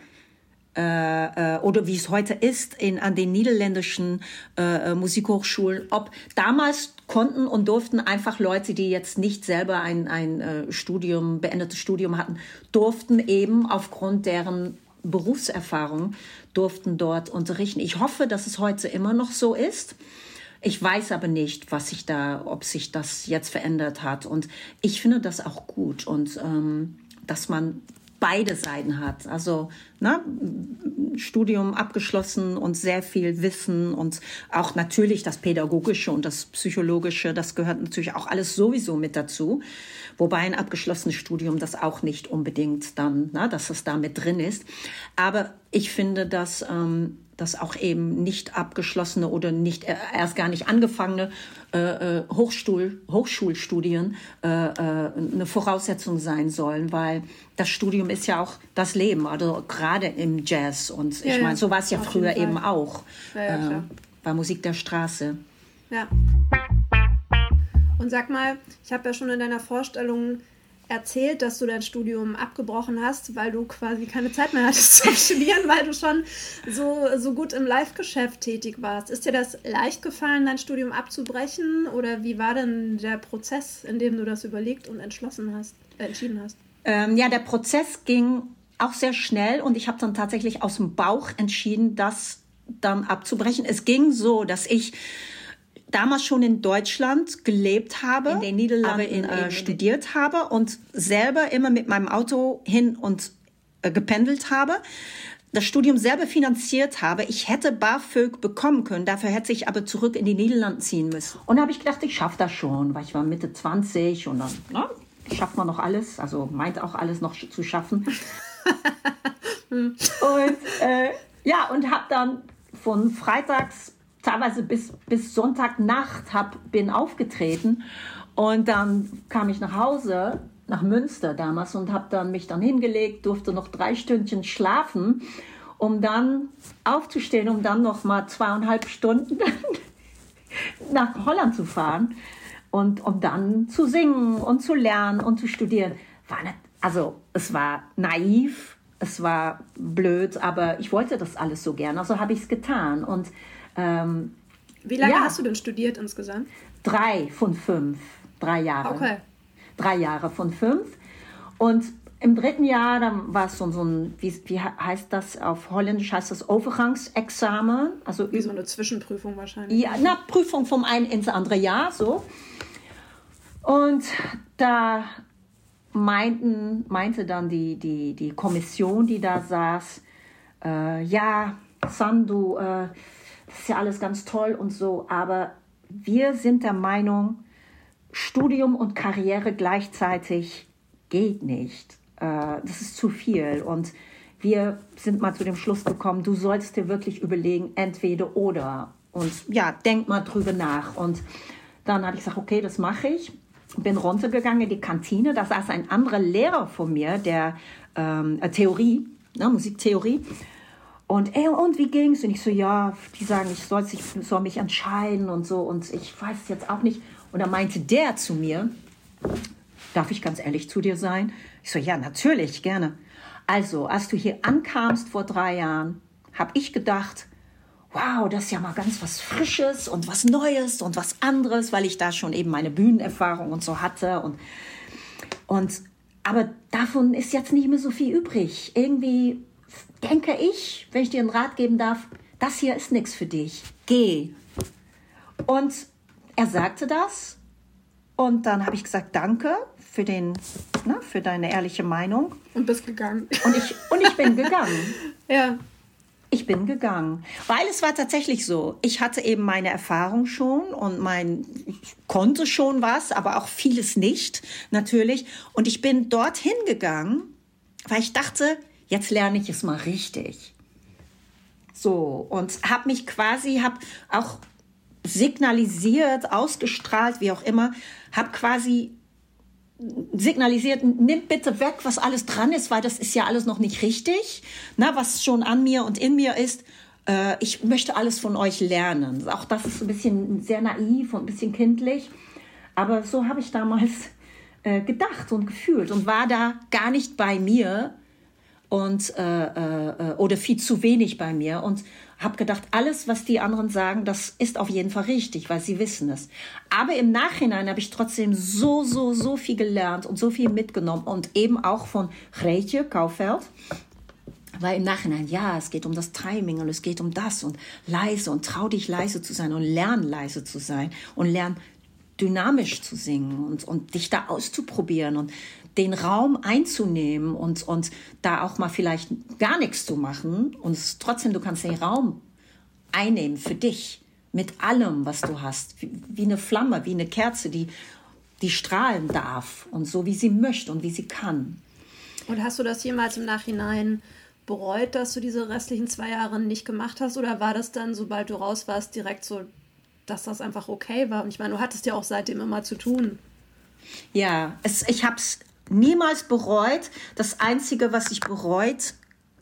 äh, äh, oder wie es heute ist in, an den niederländischen äh, Musikhochschulen, ob damals konnten und durften einfach Leute, die jetzt nicht selber ein, ein äh, Studium, beendetes Studium hatten, durften eben aufgrund deren Berufserfahrung, durften dort unterrichten. Ich hoffe, dass es heute immer noch so ist. Ich weiß aber nicht, was sich da, ob sich das jetzt verändert hat. Und ich finde das auch gut und ähm, dass man beide Seiten hat. Also ne, Studium abgeschlossen und sehr viel Wissen und auch natürlich das Pädagogische und das Psychologische, das gehört natürlich auch alles sowieso mit dazu. Wobei ein abgeschlossenes Studium das auch nicht unbedingt dann, ne, dass es da mit drin ist. Aber ich finde, dass, ähm, dass auch eben nicht abgeschlossene oder nicht äh, erst gar nicht angefangene äh, Hochschul, Hochschulstudien äh, äh, eine Voraussetzung sein sollen, weil das Studium ist ja auch das Leben, also gerade im Jazz. Und Ja, ich ja, meine, so war es ja auf früher jeden Fall. eben auch Ja, ja, klar. äh, bei Musik der Straße. Ja. Und sag mal, ich habe ja schon in deiner Vorstellung erzählt, dass du dein Studium abgebrochen hast, weil du quasi keine Zeit mehr hattest zu studieren, weil du schon so, so gut im Live-Geschäft tätig warst. Ist dir das leicht gefallen, dein Studium abzubrechen? Oder wie war denn der Prozess, in dem du das überlegt und entschlossen hast, äh, entschieden hast? Ähm, ja, der Prozess ging auch sehr schnell und ich habe dann tatsächlich aus dem Bauch entschieden, das dann abzubrechen. Es ging so, dass ich damals schon in Deutschland gelebt habe, in den Niederlanden in, äh, studiert habe und selber immer mit meinem Auto hin und äh, gependelt habe. Das Studium selber finanziert habe. Ich hätte BAföG bekommen können, dafür hätte ich aber zurück in die Niederlande ziehen müssen. Und da habe ich gedacht, ich schaffe das schon, weil ich war Mitte zwanzig und dann na, schafft man noch alles, also meint auch alles noch zu schaffen. und äh, ja, und habe dann von freitags teilweise bis, bis Sonntagnacht hab, bin aufgetreten und dann kam ich nach Hause, nach Münster damals und habe dann mich dann hingelegt, durfte noch drei Stündchen schlafen, um dann aufzustehen, um dann noch mal zweieinhalb Stunden nach Holland zu fahren und um dann zu singen und zu lernen und zu studieren. War nicht, also es war naiv, es war blöd, aber ich wollte das alles so gern, also habe ich es getan und Ähm, Wie lange ja, hast du denn studiert insgesamt? Drei von fünf. Drei Jahre. Okay. Drei Jahre von fünf. Und im dritten Jahr, dann war es so, so ein, wie, wie heißt das auf Holländisch, heißt das Overgangsexamen. Also Wie so eine Zwischenprüfung wahrscheinlich. ja, na, Prüfung vom einen ins andere Jahr, so. Und da meinten, meinte dann die, die, die Kommission, die da saß, äh, ja, Sandu, äh, das ist ja alles ganz toll und so, aber wir sind der Meinung, Studium und Karriere gleichzeitig geht nicht. Äh, das ist zu viel. Und wir sind mal zu dem Schluss gekommen, du sollst dir wirklich überlegen, entweder oder. Und ja, denk mal drüber nach. Und dann habe ich gesagt, okay, das mache ich. Bin runtergegangen in die Kantine. Da saß ein anderer Lehrer von mir, der ähm, Theorie, ne, Musiktheorie. Und, ey, und wie ging's? Und ich so, ja, die sagen, ich soll, ich soll mich entscheiden und so. Und ich weiß es jetzt auch nicht. Und dann meinte der zu mir, darf ich ganz ehrlich zu dir sein? Ich so, ja, natürlich, gerne. Also, als du hier ankamst vor drei Jahren, habe ich gedacht, wow, das ist ja mal ganz was Frisches und was Neues und was anderes, weil ich da schon eben meine Bühnenerfahrung und so hatte. Und, und, aber davon ist jetzt nicht mehr so viel übrig. Irgendwie denke ich, wenn ich dir einen Rat geben darf, das hier ist nichts für dich. Geh. Und er sagte das. Und dann habe ich gesagt, danke für, den, ne, für deine ehrliche Meinung. Und bist gegangen. Und ich, und ich bin gegangen. Ja. Ich bin gegangen, weil es war tatsächlich so. Ich hatte eben meine Erfahrung schon und mein, ich konnte schon was, aber auch vieles nicht, natürlich. Und ich bin dorthin gegangen, weil ich dachte, jetzt lerne ich es mal richtig. So, und habe mich quasi, habe auch signalisiert, ausgestrahlt, wie auch immer, habe quasi signalisiert, nimm bitte weg, was alles dran ist, weil das ist ja alles noch nicht richtig, na, was schon an mir und in mir ist. Äh, ich möchte alles von euch lernen. Auch das ist ein bisschen sehr naiv und ein bisschen kindlich, aber so habe ich damals äh, gedacht und gefühlt und war da gar nicht bei mir und äh, äh, oder viel zu wenig bei mir und habe gedacht, alles, was die anderen sagen, das ist auf jeden Fall richtig, weil sie wissen es. Aber im Nachhinein habe ich trotzdem so, so, so viel gelernt und so viel mitgenommen und eben auch von Greetje Kaufeld. Weil im Nachhinein, ja, es geht um das Timing und es geht um das und leise und trau dich leise zu sein und lern leise zu sein und lern dynamisch zu singen und, und dich da auszuprobieren und den Raum einzunehmen und, und da auch mal vielleicht gar nichts zu machen und trotzdem, du kannst den Raum einnehmen für dich mit allem, was du hast, wie, wie eine Flamme, wie eine Kerze, die, die strahlen darf und so, wie sie möchte und wie sie kann. Und hast du das jemals im Nachhinein bereut, dass du diese restlichen zwei Jahre nicht gemacht hast oder war das dann, sobald du raus warst, direkt so, dass das einfach okay war? Und ich meine, du hattest ja auch seitdem immer zu tun. Ja, es, ich habe es niemals bereut. Das Einzige, was ich bereut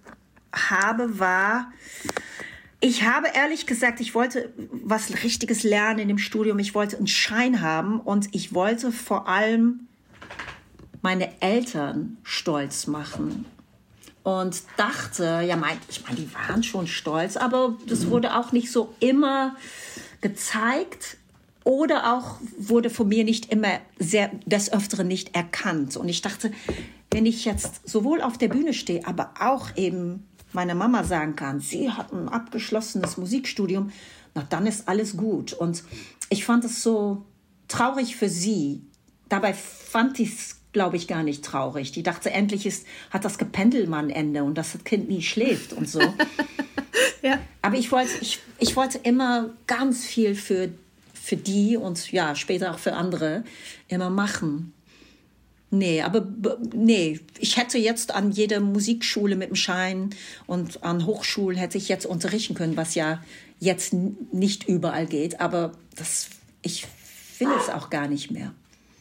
habe, war, ich habe ehrlich gesagt, ich wollte was Richtiges lernen in dem Studium. Ich wollte einen Schein haben und ich wollte vor allem meine Eltern stolz machen. Und dachte, ja, mein, ich meine, die waren schon stolz, aber das wurde auch nicht so immer gezeigt. Oder auch wurde von mir nicht immer sehr, des Öfteren nicht erkannt. Und ich dachte, wenn ich jetzt sowohl auf der Bühne stehe, aber auch eben meiner Mama sagen kann, sie hat ein abgeschlossenes Musikstudium, na dann ist alles gut. Und ich fand es so traurig für sie. Dabei fand ich es, glaube ich, gar nicht traurig. Die dachte, endlich ist, hat das Gependel mal ein Ende und dass das Kind nie schläft und so. Ja. Aber ich wollte, ich, ich wollte immer ganz viel für für die und ja, später auch für andere immer machen. Nee, aber nee, ich hätte jetzt an jeder Musikschule mit dem Schein und an Hochschulen hätte ich jetzt unterrichten können, was ja jetzt nicht überall geht, aber das, ich will es auch gar nicht mehr.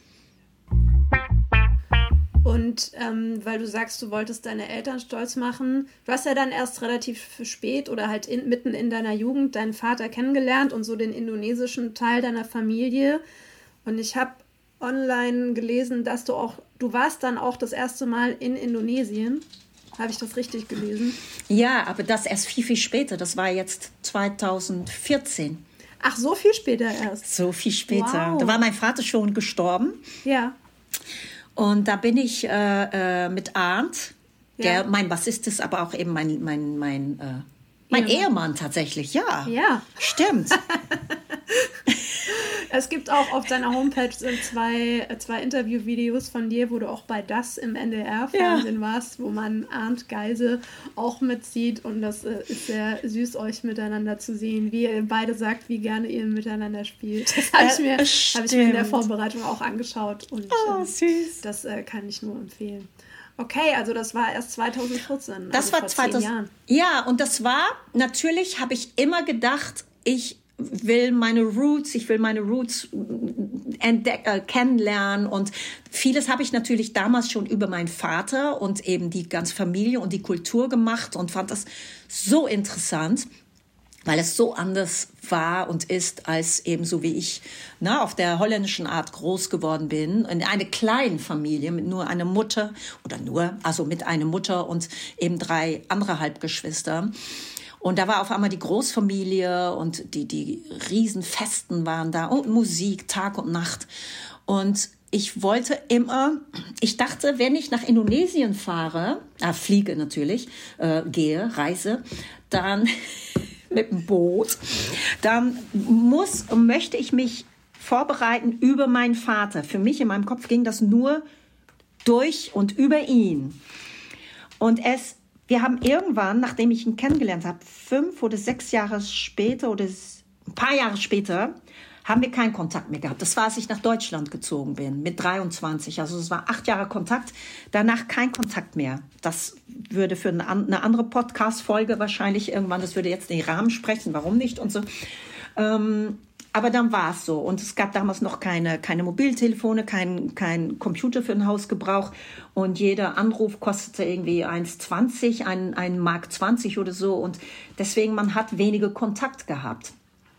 Und ähm, weil du sagst, du wolltest deine Eltern stolz machen, du hast ja dann erst relativ spät oder halt in, mitten in deiner Jugend deinen Vater kennengelernt und so den indonesischen Teil deiner Familie. Und ich habe online gelesen, dass du auch, du warst dann auch das erste Mal in Indonesien. Habe ich das richtig gelesen? Ja, aber das erst viel, viel später. Das war jetzt zweitausendvierzehn. Ach, so viel später erst? So viel später. Wow. Da war mein Vater schon gestorben. Ja. Und da bin ich äh, äh, mit Arndt, der Ja. mein Bassist ist, aber auch eben mein, mein, mein, äh, mein Ehemann. Ehemann tatsächlich, ja. Ja. Stimmt. Es gibt auch auf deiner Homepage zwei, zwei Interviewvideos von dir, wo du auch bei Das im N D R-Fernsehen ja. warst, wo man Arndt Geisel auch mitsieht. Und das ist sehr süß, euch miteinander zu sehen, wie ihr beide sagt, wie gerne ihr miteinander spielt. Das habe ich, mir, hab ich mir in der Vorbereitung auch angeschaut. Und oh, süß. Das äh, kann ich nur empfehlen. Okay, also das war erst zwanzig vierzehn. Das also war vor zweitausend. zehn Jahren. Ja, und das war, natürlich habe ich immer gedacht, ich will meine Roots, ich will meine Roots entdeck- äh, kennenlernen und vieles habe ich natürlich damals schon über meinen Vater und eben die ganze Familie und die Kultur gemacht und fand das so interessant, weil es so anders war und ist, als eben so wie ich na, auf der holländischen Art groß geworden bin, in einer kleinen Familie mit nur einer Mutter oder nur, also mit einer Mutter und eben drei andere Halbgeschwister. Und da war auf einmal die Großfamilie und die, die Riesenfesten waren da und Musik, Tag und Nacht. Und ich wollte immer, ich dachte, wenn ich nach Indonesien fahre, äh, fliege natürlich, äh, gehe, reise, dann mit dem Boot, dann muss und möchte ich mich vorbereiten über meinen Vater. Für mich in meinem Kopf ging das nur durch und über ihn. Und es Wir haben irgendwann, nachdem ich ihn kennengelernt habe, fünf oder sechs Jahre später oder ein paar Jahre später, haben wir keinen Kontakt mehr gehabt. Das war, als ich nach Deutschland gezogen bin, mit dreiundzwanzig. Also es war acht Jahre Kontakt, danach kein Kontakt mehr. Das würde für eine andere Podcast-Folge wahrscheinlich irgendwann, das würde jetzt den Rahmen sprechen, warum nicht und so. Ähm, Aber dann war es so. Und es gab damals noch keine, keine Mobiltelefone, kein, kein Computer für den Hausgebrauch. Und jeder Anruf kostete irgendwie eins zwanzig, ein, ein Mark zwanzig oder so. Und deswegen, man hat wenige Kontakt gehabt.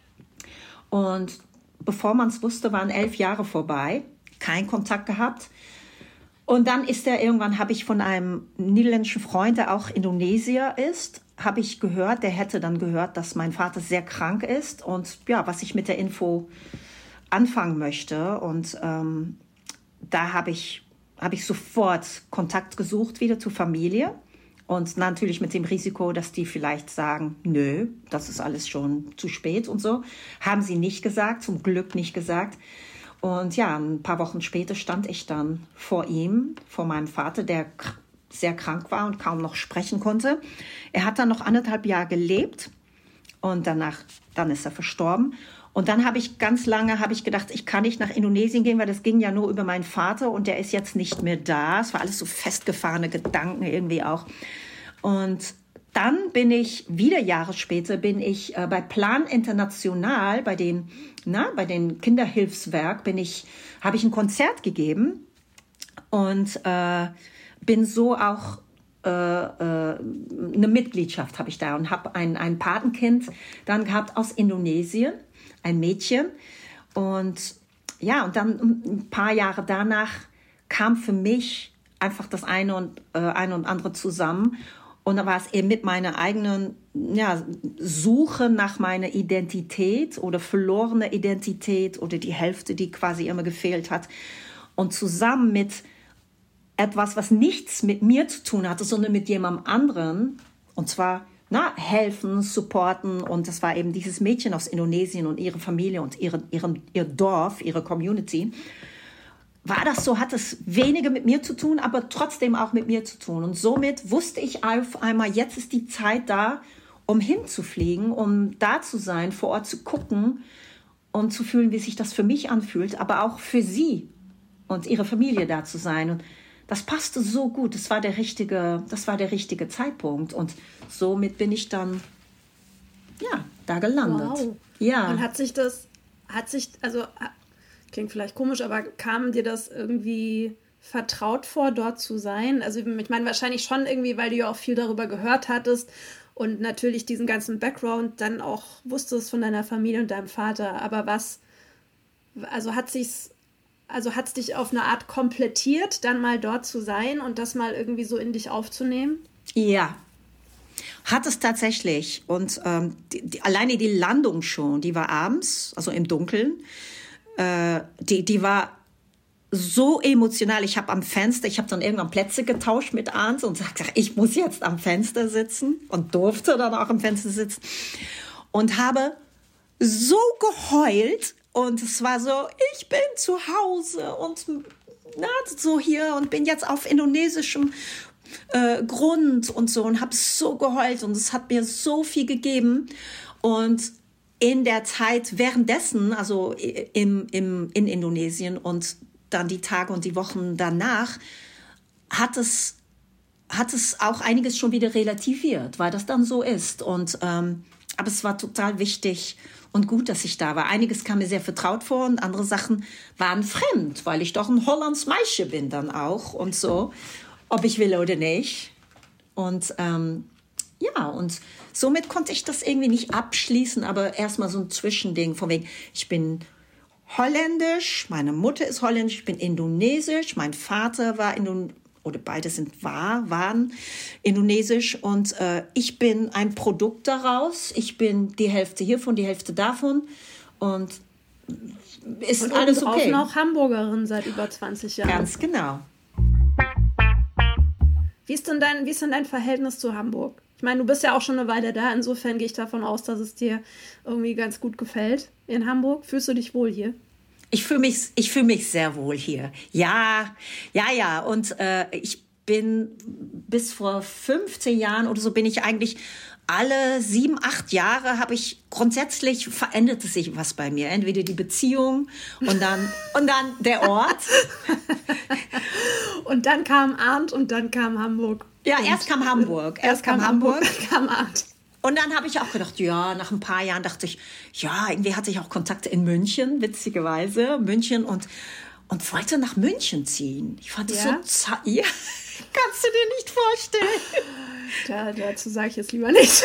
Und bevor man es wusste, waren elf Jahre vorbei. Kein Kontakt gehabt. Und dann ist er irgendwann, habe ich von einem niederländischen Freund, der auch Indonesier ist, habe ich gehört, der hätte dann gehört, dass mein Vater sehr krank ist und ja, was ich mit der Info anfangen möchte. Und ähm, da habe ich, habe ich sofort Kontakt gesucht wieder zur Familie und natürlich mit dem Risiko, dass die vielleicht sagen, nö, das ist alles schon zu spät und so. Haben sie nicht gesagt, zum Glück nicht gesagt. Und ja, ein paar Wochen später stand ich dann vor ihm, vor meinem Vater, der sehr krank war und kaum noch sprechen konnte. Er hat dann noch anderthalb Jahre gelebt und danach, dann ist er verstorben. Und dann habe ich ganz lange habe ich gedacht, ich kann nicht nach Indonesien gehen, weil das ging ja nur über meinen Vater und der ist jetzt nicht mehr da. Es war alles so festgefahrene Gedanken irgendwie auch. Und dann bin ich, wieder Jahre später, bin ich äh, bei Plan International, bei den, na, bei den Kinderhilfswerk, bin ich, habe ich ein Konzert gegeben und äh, bin so auch äh, äh, eine Mitgliedschaft habe ich da und habe ein, ein Patenkind dann gehabt aus Indonesien, ein Mädchen. Und ja, und dann ein paar Jahre danach kam für mich einfach das eine und, äh, eine und andere zusammen. Und da war es eben mit meiner eigenen ja, Suche nach meiner Identität oder verlorene Identität oder die Hälfte, die quasi immer gefehlt hat. Und zusammen mit etwas, was nichts mit mir zu tun hatte, sondern mit jemandem anderen. Und zwar na, helfen, supporten. Und das war eben dieses Mädchen aus Indonesien und ihre Familie und ihre, ihren, ihr Dorf, ihre Community. War das so, hat es weniger mit mir zu tun, aber trotzdem auch mit mir zu tun. Und somit wusste ich auf einmal, jetzt ist die Zeit da, um hinzufliegen, um da zu sein, vor Ort zu gucken und zu fühlen, wie sich das für mich anfühlt, aber auch für sie und ihre Familie da zu sein. Und das passte so gut. Das war der richtige, das war der richtige Zeitpunkt. Und somit bin ich dann, ja, da gelandet. Wow. Ja. Und hat sich das, hat sich, also klingt vielleicht komisch, aber kam dir das irgendwie vertraut vor, dort zu sein? Also ich meine wahrscheinlich schon irgendwie, weil du ja auch viel darüber gehört hattest und natürlich diesen ganzen Background dann auch wusstest von deiner Familie und deinem Vater. Aber was, also hat sich's, also hat es dich auf eine Art komplettiert, dann mal dort zu sein und das mal irgendwie so in dich aufzunehmen? Ja, hat es tatsächlich. Und ähm, die, die, alleine die Landung schon, die war abends, also im Dunkeln. Äh, die, die war so emotional. Ich habe am Fenster, ich habe dann irgendwann Plätze getauscht mit Arndt und sagte, ich muss jetzt am Fenster sitzen und durfte dann auch am Fenster sitzen und habe so geheult Und es war so, ich bin zu Hause und na, so hier und bin jetzt auf indonesischem äh, Grund und so und habe so geheult und es hat mir so viel gegeben. Und in der Zeit währenddessen, also im, im, in Indonesien und dann die Tage und die Wochen danach, hat es, hat es auch einiges schon wieder relativiert, weil das dann so ist. Und, ähm, aber es war total wichtig und gut, dass ich da war. Einiges kam mir sehr vertraut vor und andere Sachen waren fremd, weil ich doch ein Hollands Meisje bin dann auch und so, ob ich will oder nicht. Und ähm, ja, und somit konnte ich das irgendwie nicht abschließen, aber erstmal so ein Zwischending von wegen, ich bin holländisch, meine Mutter ist holländisch, ich bin indonesisch, mein Vater war indonesisch, oder beide sind war, waren indonesisch und äh, ich bin ein Produkt daraus, ich bin die Hälfte hiervon, die Hälfte davon und ist und alles okay. okay. Und auch Hamburgerin seit über zwanzig Jahren. Ganz genau. Wie ist denn dein, wie ist denn dein Verhältnis zu Hamburg? Ich meine, du bist ja auch schon eine Weile da, insofern gehe ich davon aus, dass es dir irgendwie ganz gut gefällt in Hamburg. Fühlst du dich wohl hier? Ich fühle mich, ich fühle mich sehr wohl hier. Ja, ja, ja. Und äh, ich bin bis vor fünfzehn Jahren oder so bin ich eigentlich alle sieben, acht Jahre habe ich grundsätzlich veränderte sich was bei mir. Entweder die Beziehung und dann, und dann der Ort. Und dann kam Arndt und dann kam Hamburg. Ja, und erst kam Hamburg. Erst, erst kam, kam Hamburg, Hamburg. dann kam Arndt. Und dann habe ich auch gedacht, ja, nach ein paar Jahren dachte ich, ja, irgendwie hatte ich auch Kontakte in München, witzigerweise, München und, und wollte nach München ziehen. Ich fand das ja? so, ja, kannst du dir nicht vorstellen. Da, dazu sage ich jetzt lieber nichts.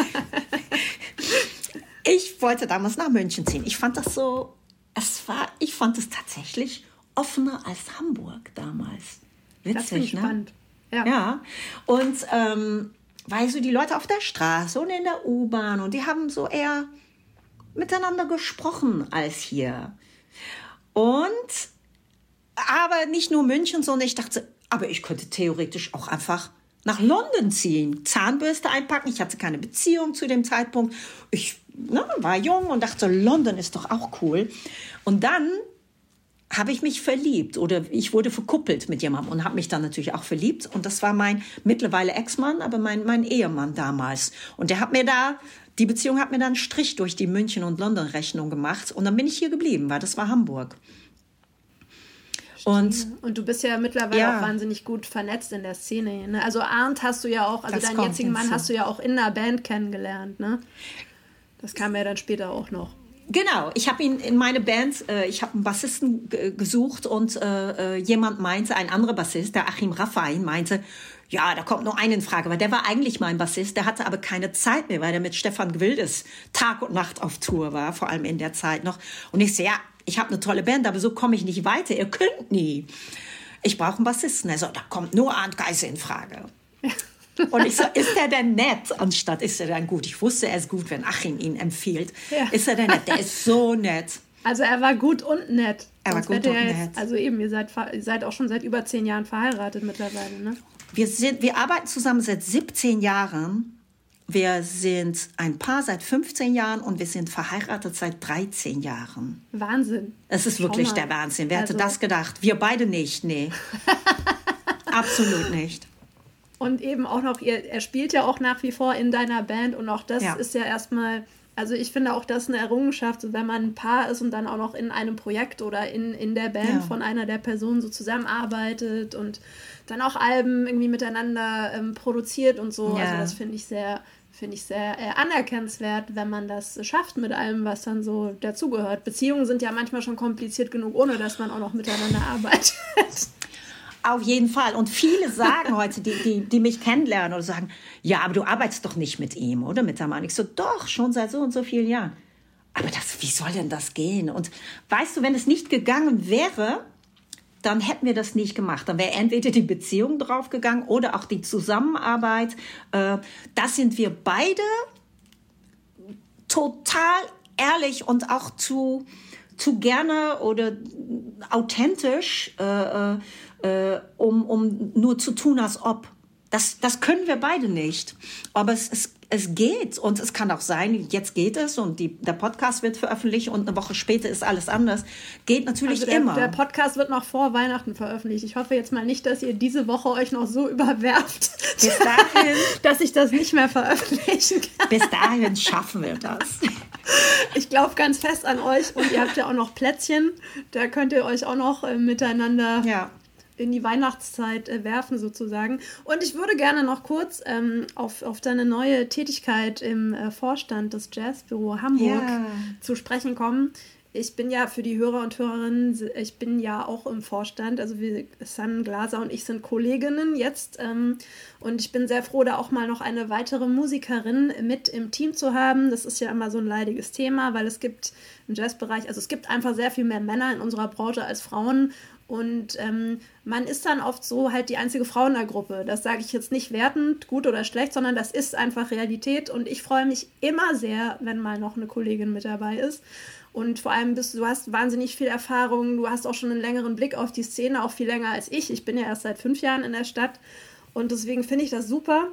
Ich wollte damals nach München ziehen. Ich fand das so, es war, ich fand es tatsächlich offener als Hamburg damals. Witzig, das finde ich ne? spannend. Ja. Ja, und ähm, weil so die Leute auf der Straße und in der U-Bahn und die haben so eher miteinander gesprochen als hier. Und, aber nicht nur München, sondern ich dachte, aber ich könnte theoretisch auch einfach nach London ziehen, Zahnbürste einpacken. Ich hatte keine Beziehung zu dem Zeitpunkt. Ich ne, war jung und dachte, London ist doch auch cool. Und dann habe ich mich verliebt oder ich wurde verkuppelt mit jemandem und habe mich dann natürlich auch verliebt. Und das war mein mittlerweile Ex-Mann, aber mein, mein Ehemann damals. Und der hat mir da, die Beziehung hat mir dann einen Strich durch die München- und London-Rechnung gemacht. Und dann bin ich hier geblieben, weil das war Hamburg. Und, und du bist ja mittlerweile ja. auch wahnsinnig gut vernetzt in der Szene hier, ne? Also Arndt hast du ja auch, also das deinen jetzigen Mann hast du ja auch in einer Band kennengelernt, ne? Das kam ja dann später auch noch. Genau, ich habe ihn in meine Band, äh, ich habe einen Bassisten g- gesucht und äh, jemand meinte, ein anderer Bassist, der Achim Raphael, meinte, ja, da kommt nur einer in Frage, weil der war eigentlich mein Bassist, der hatte aber keine Zeit mehr, weil der mit Stefan Gwildes Tag und Nacht auf Tour war, vor allem in der Zeit noch. Und ich so, ja, ich habe eine tolle Band, aber so komme ich nicht weiter, ihr könnt nie. Ich brauche einen Bassisten. Er so, da kommt nur Arndt Geisel in Frage. Und ich so, ist der denn nett? Anstatt, ist er denn gut? Ich wusste, er ist gut, wenn Achim ihn empfiehlt. Ja. Ist er denn nett? Der ist so nett. Also er war gut und nett. Er war Sonst gut und er jetzt, nett. Also eben, ihr seid, ihr seid auch schon seit über zehn Jahren verheiratet mittlerweile, ne? Wir, sind, wir arbeiten zusammen seit siebzehn Jahren. Wir sind ein Paar seit fünfzehn Jahren und wir sind verheiratet seit dreizehn Jahren. Wahnsinn. Es ist wirklich der Wahnsinn. Wer also, hätte das gedacht? Wir beide nicht, nee. Absolut nicht. Und eben auch noch, ihr, er spielt ja auch nach wie vor in deiner Band und auch das ja. ist ja erstmal, also ich finde auch das eine Errungenschaft, wenn man ein Paar ist und dann auch noch in einem Projekt oder in, in der Band ja. von einer der Personen so zusammenarbeitet und dann auch Alben irgendwie miteinander ähm, produziert und so. Ja. Also das finde ich sehr, finde ich sehr äh, anerkennenswert, wenn man das schafft mit allem, was dann so dazugehört. Beziehungen sind ja manchmal schon kompliziert genug, ohne dass man auch noch miteinander arbeitet. Auf jeden Fall. Und viele sagen heute, die, die, die mich kennenlernen oder sagen, ja, aber du arbeitest doch nicht mit ihm oder mit der Mann. Ich so, doch, schon seit so und so vielen Jahren. Aber das, wie soll denn das gehen? Und weißt du, wenn es nicht gegangen wäre, dann hätten wir das nicht gemacht. Dann wäre entweder die Beziehung draufgegangen oder auch die Zusammenarbeit. Äh, das sind wir beide total ehrlich und auch zu, zu gerne oder authentisch, äh, äh, um, um nur zu tun, als ob. Das, das können wir beide nicht. Aber es, es, es geht. Und es kann auch sein, jetzt geht es und die, der Podcast wird veröffentlicht und eine Woche später ist alles anders. Geht natürlich also der, immer. Der Podcast wird noch vor Weihnachten veröffentlicht. Ich hoffe jetzt mal nicht, dass ihr diese Woche euch noch so überwerft, bis dahin, dass ich das nicht mehr veröffentlichen kann. Bis dahin schaffen wir das. Ich glaube ganz fest an euch und ihr habt ja auch noch Plätzchen. Da könnt ihr euch auch noch äh, miteinander ja. in die Weihnachtszeit äh, werfen sozusagen. Und ich würde gerne noch kurz ähm, auf, auf deine neue Tätigkeit im äh, Vorstand des Jazzbüro Hamburg ja. zu sprechen kommen. Ich bin ja für die Hörer und Hörerinnen, ich bin ja auch im Vorstand, also wir, San Glaser und ich sind Kolleginnen jetzt ähm, und ich bin sehr froh, da auch mal noch eine weitere Musikerin mit im Team zu haben. Das ist ja immer so ein leidiges Thema, weil es gibt im Jazzbereich, also es gibt einfach sehr viel mehr Männer in unserer Branche als Frauen. Und ähm, man ist dann oft so halt die einzige Frau in der Gruppe. Das sage ich jetzt nicht wertend, gut oder schlecht, sondern das ist einfach Realität. Und ich freue mich immer sehr, wenn mal noch eine Kollegin mit dabei ist. Und vor allem bist du, hast wahnsinnig viel Erfahrung, du hast auch schon einen längeren Blick auf die Szene, auch viel länger als ich. Ich bin ja erst seit fünf Jahren in der Stadt und deswegen finde ich das super.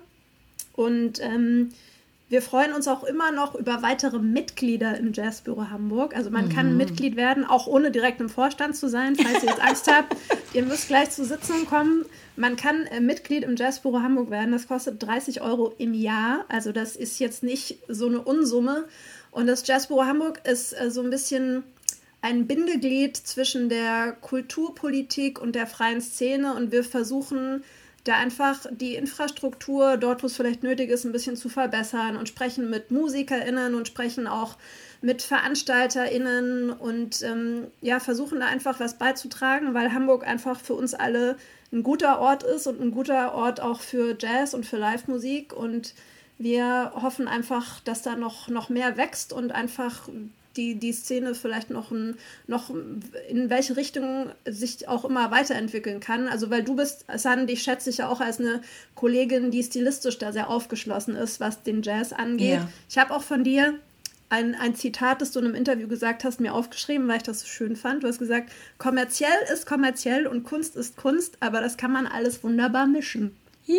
Und ähm, wir freuen uns auch immer noch über weitere Mitglieder im Jazzbüro Hamburg. Also man mhm. kann Mitglied werden, auch ohne direkt im Vorstand zu sein, falls ihr jetzt Angst habt. Ihr müsst gleich zur Sitzung kommen. Man kann äh, Mitglied im Jazzbüro Hamburg werden. Das kostet dreißig Euro im Jahr. Also das ist jetzt nicht so eine Unsumme. Und das Jazzbüro Hamburg ist äh, so ein bisschen ein Bindeglied zwischen der Kulturpolitik und der freien Szene. Und wir versuchen da einfach die Infrastruktur dort, wo es vielleicht nötig ist, ein bisschen zu verbessern und sprechen mit MusikerInnen und sprechen auch mit VeranstalterInnen und ähm, ja, versuchen da einfach was beizutragen, weil Hamburg einfach für uns alle ein guter Ort ist und ein guter Ort auch für Jazz und für Live-Musik und wir hoffen einfach, dass da noch, noch mehr wächst und einfach die, die Szene vielleicht noch, ein, noch in welche Richtung sich auch immer weiterentwickeln kann. Also weil du bist, San, dich schätze ich ja auch als eine Kollegin, die stilistisch da sehr aufgeschlossen ist, was den Jazz angeht. Ja. Ich habe auch von dir ein, ein Zitat, das du in einem Interview gesagt hast, mir aufgeschrieben, weil ich das so schön fand. Du hast gesagt, kommerziell ist kommerziell und Kunst ist Kunst, aber das kann man alles wunderbar mischen.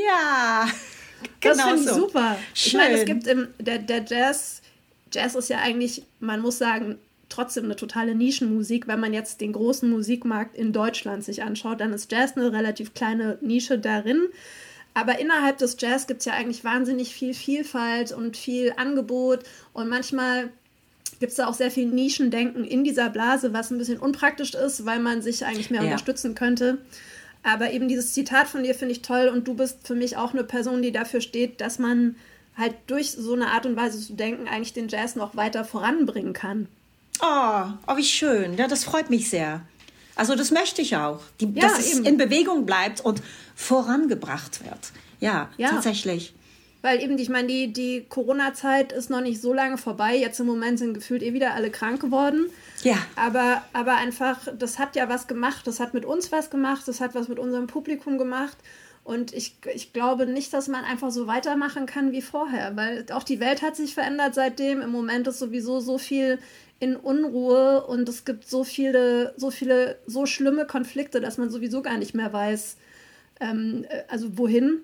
Ja, das genau finde ich so. Super. Schön. Ich meine, es gibt im, der, der Jazz, Jazz ist ja eigentlich, man muss sagen, trotzdem eine totale Nischenmusik. Wenn man jetzt den großen Musikmarkt in Deutschland sich anschaut, dann ist Jazz eine relativ kleine Nische darin. Aber innerhalb des Jazz gibt es ja eigentlich wahnsinnig viel Vielfalt und viel Angebot. Und manchmal gibt es da auch sehr viel Nischendenken in dieser Blase, was ein bisschen unpraktisch ist, weil man sich eigentlich mehr ja. unterstützen könnte. Aber eben dieses Zitat von dir finde ich toll und du bist für mich auch eine Person, die dafür steht, dass man halt durch so eine Art und Weise zu denken eigentlich den Jazz noch weiter voranbringen kann. Oh, oh wie schön. Ja, das freut mich sehr. Also das möchte ich auch, die, ja, dass eben. es in Bewegung bleibt und vorangebracht wird. Ja, ja. tatsächlich. Weil eben, ich meine, die, die Corona-Zeit ist noch nicht so lange vorbei. Jetzt im Moment sind gefühlt eh wieder alle krank geworden. Ja. Aber, aber einfach, das hat ja was gemacht. Das hat mit uns was gemacht. Das hat was mit unserem Publikum gemacht. Und ich, ich glaube nicht, dass man einfach so weitermachen kann wie vorher. Weil auch die Welt hat sich verändert seitdem. Im Moment ist sowieso so viel in Unruhe. Und es gibt so viele, so viele, so schlimme Konflikte, dass man sowieso gar nicht mehr weiß, ähm, also wohin.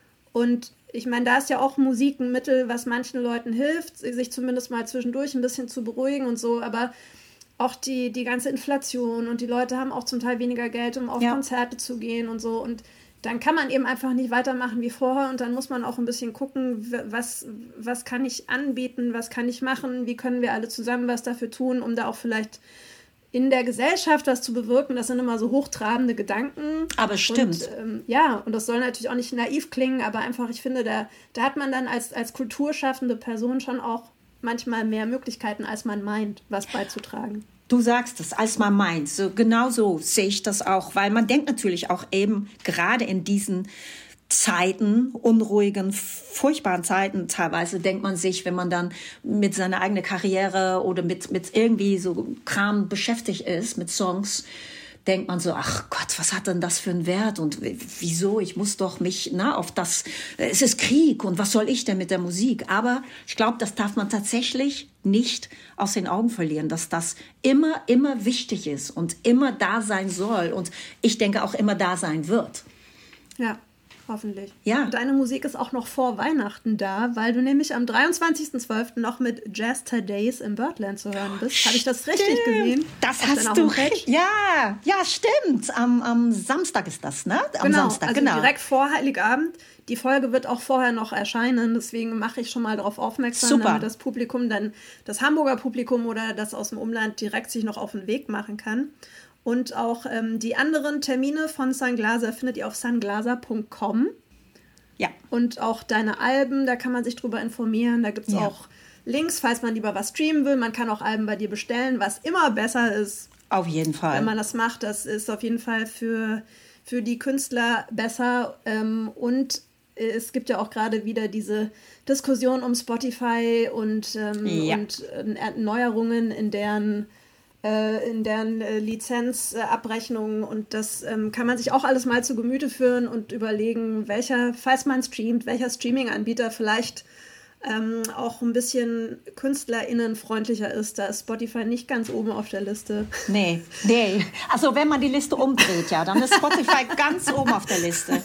Und ich meine, da ist ja auch Musik ein Mittel, was manchen Leuten hilft, sich zumindest mal zwischendurch ein bisschen zu beruhigen und so, aber auch die, die ganze Inflation und die Leute haben auch zum Teil weniger Geld, um auf ja. Konzerte zu gehen und so und dann kann man eben einfach nicht weitermachen wie vorher und dann muss man auch ein bisschen gucken, was, was kann ich anbieten, was kann ich machen, wie können wir alle zusammen was dafür tun, um da auch vielleicht in der Gesellschaft was zu bewirken. Das sind immer so hochtrabende Gedanken. Aber stimmt. Und, ähm, ja, und das soll natürlich auch nicht naiv klingen, aber einfach, ich finde, da, da hat man dann als, als kulturschaffende Person schon auch manchmal mehr Möglichkeiten, als man meint, was beizutragen. Du sagst es, als man meint. So, genau so sehe ich das auch, weil man denkt natürlich auch eben gerade in diesen Zeiten, unruhigen, furchtbaren Zeiten teilweise, denkt man sich, wenn man dann mit seiner eigenen Karriere oder mit, mit irgendwie so Kram beschäftigt ist, mit Songs, denkt man so, ach Gott, was hat denn das für einen Wert und wieso, ich muss doch mich na, auf das, es ist Krieg und was soll ich denn mit der Musik? Aber ich glaube, das darf man tatsächlich nicht aus den Augen verlieren, dass das immer, immer wichtig ist und immer da sein soll und ich denke auch immer da sein wird. Ja. Hoffentlich. Ja. Und deine Musik ist auch noch vor Weihnachten da, weil du nämlich am dreiundzwanzigsten zwölften noch mit Jazz Days im Birdland zu hören bist. Habe ich das richtig gesehen? Das hast du recht. Ja, ja, stimmt. Am, am Samstag ist das, ne? Am genau, Samstag, also genau. direkt vor Heiligabend. Die Folge wird auch vorher noch erscheinen, deswegen mache ich schon mal darauf aufmerksam, Super. damit das Publikum dann, das Hamburger Publikum oder das aus dem Umland direkt sich noch auf den Weg machen kann. Und auch ähm, die anderen Termine von Sunglaser findet ihr auf sunglaser punkt com. Ja. Und auch deine Alben, da kann man sich drüber informieren. Da gibt es Ja. auch Links, falls man lieber was streamen will. Man kann auch Alben bei dir bestellen, was immer besser ist, Auf jeden Fall. wenn man das macht. Das ist auf jeden Fall für, für die Künstler besser. Ähm, und es gibt ja auch gerade wieder diese Diskussion um Spotify und, ähm, Ja. und äh, Neuerungen in deren in deren äh, Lizenzabrechnungen äh, und das ähm, kann man sich auch alles mal zu Gemüte führen und überlegen, welcher, falls man streamt, welcher Streaming-Anbieter vielleicht ähm, auch ein bisschen KünstlerInnen-freundlicher ist. Da ist Spotify nicht ganz oben auf der Liste. Nee, nee. Also wenn man die Liste umdreht, ja, dann ist Spotify ganz oben auf der Liste.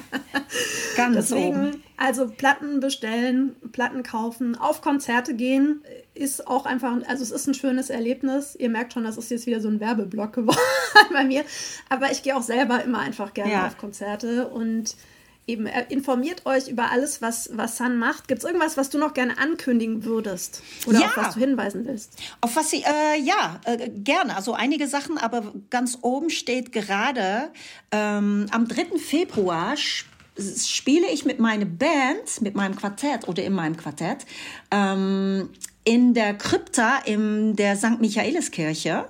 Ganz Deswegen, oben. also Platten bestellen, Platten kaufen, auf Konzerte gehen, ist auch einfach, also es ist ein schönes Erlebnis. Ihr merkt schon, das ist jetzt wieder so ein Werbeblock geworden bei mir. Aber ich gehe auch selber immer einfach gerne Ja. auf Konzerte und eben äh, informiert euch über alles, was, was Sun macht. Gibt es irgendwas, was du noch gerne ankündigen würdest? Oder Ja. auf was du hinweisen willst? Auf was sie, äh, ja, äh, gerne. Also einige Sachen, aber ganz oben steht gerade, ähm, am dritten Februar sp- spiele ich mit meiner Band, mit meinem Quartett oder in meinem Quartett, ähm, in der Krypta in der Sankt Michaeliskirche.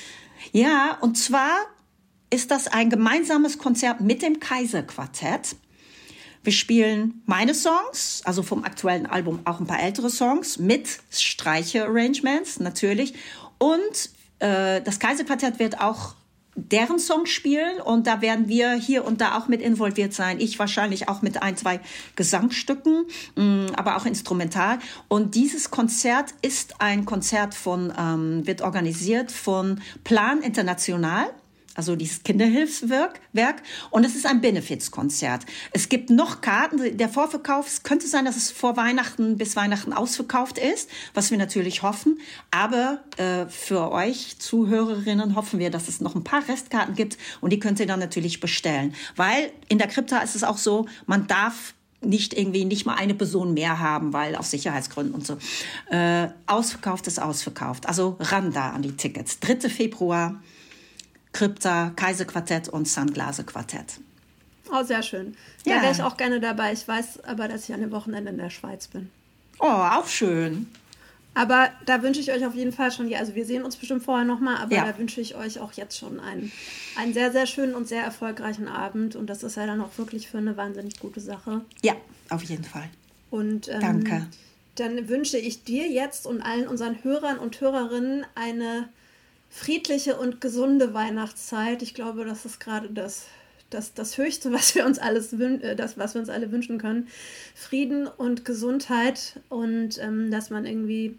Ja, und zwar ist das ein gemeinsames Konzert mit dem Kaiserquartett. Wir spielen meine Songs, also vom aktuellen Album auch ein paar ältere Songs, mit Streicher-Arrangements natürlich. Und äh, das Kaiserquartett wird auch deren Songs spielen und da werden wir hier und da auch mit involviert sein. Ich wahrscheinlich auch mit ein, zwei Gesangsstücken, mh, aber auch instrumental. Und dieses Konzert ist ein Konzert von, ähm, wird organisiert von Plan International. Also dieses Kinderhilfswerk. Werk. Und es ist ein Benefizkonzert. Es gibt noch Karten. Der Vorverkauf, es könnte sein, dass es vor Weihnachten bis Weihnachten ausverkauft ist, was wir natürlich hoffen. Aber äh, für euch Zuhörerinnen hoffen wir, dass es noch ein paar Restkarten gibt und die könnt ihr dann natürlich bestellen. Weil in der Krypta ist es auch so, man darf nicht irgendwie nicht mal eine Person mehr haben, weil aus Sicherheitsgründen und so. Äh, ausverkauft ist ausverkauft. Also ran da an die Tickets. dritter Februar. Krypta, Kaiserquartett und Sunglaser Quartett. Oh, sehr schön. Da Ja. wäre ich auch gerne dabei. Ich weiß aber, dass ich an dem Wochenende in der Schweiz bin. Oh, auch schön. Aber da wünsche ich euch auf jeden Fall schon, ja, also wir sehen uns bestimmt vorher nochmal, aber Ja. da wünsche ich euch auch jetzt schon einen, einen sehr, sehr schönen und sehr erfolgreichen Abend. Und das ist ja dann auch wirklich für eine wahnsinnig gute Sache. Ja, auf jeden Fall. Und ähm, Danke. dann wünsche ich dir jetzt und allen unseren Hörern und Hörerinnen eine friedliche und gesunde Weihnachtszeit. Ich glaube, das ist gerade das, das, das Höchste, was wir uns alles wün- äh, das, was wir uns alle wünschen können. Frieden und Gesundheit und ähm, dass man irgendwie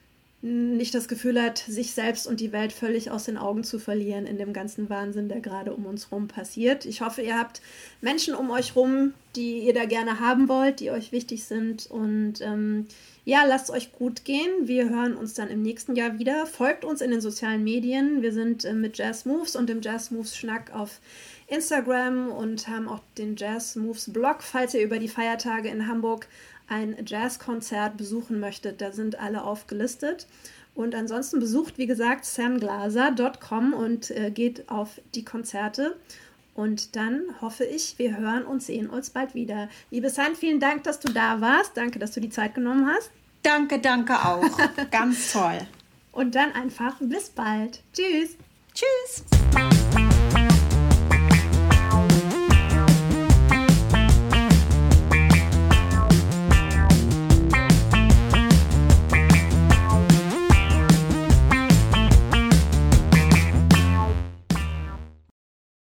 nicht das Gefühl hat, sich selbst und die Welt völlig aus den Augen zu verlieren in dem ganzen Wahnsinn, der gerade um uns rum passiert. Ich hoffe, ihr habt Menschen um euch rum, die ihr da gerne haben wollt, die euch wichtig sind. Und ähm, ja, lasst es euch gut gehen. Wir hören uns dann im nächsten Jahr wieder. Folgt uns in den sozialen Medien. Wir sind äh, mit Jazz Moves und dem Jazz Moves Schnack auf Instagram und haben auch den Jazz Moves Blog, falls ihr über die Feiertage in Hamburg ein Jazzkonzert besuchen möchtet, da sind alle aufgelistet. Und ansonsten besucht, wie gesagt, sunglaser punkt com und äh, geht auf die Konzerte. Und dann hoffe ich, wir hören und sehen uns bald wieder. Liebe Sun, vielen Dank, dass du da warst. Danke, dass du die Zeit genommen hast. Danke, danke auch. Ganz toll. Und dann einfach bis bald. Tschüss. Tschüss.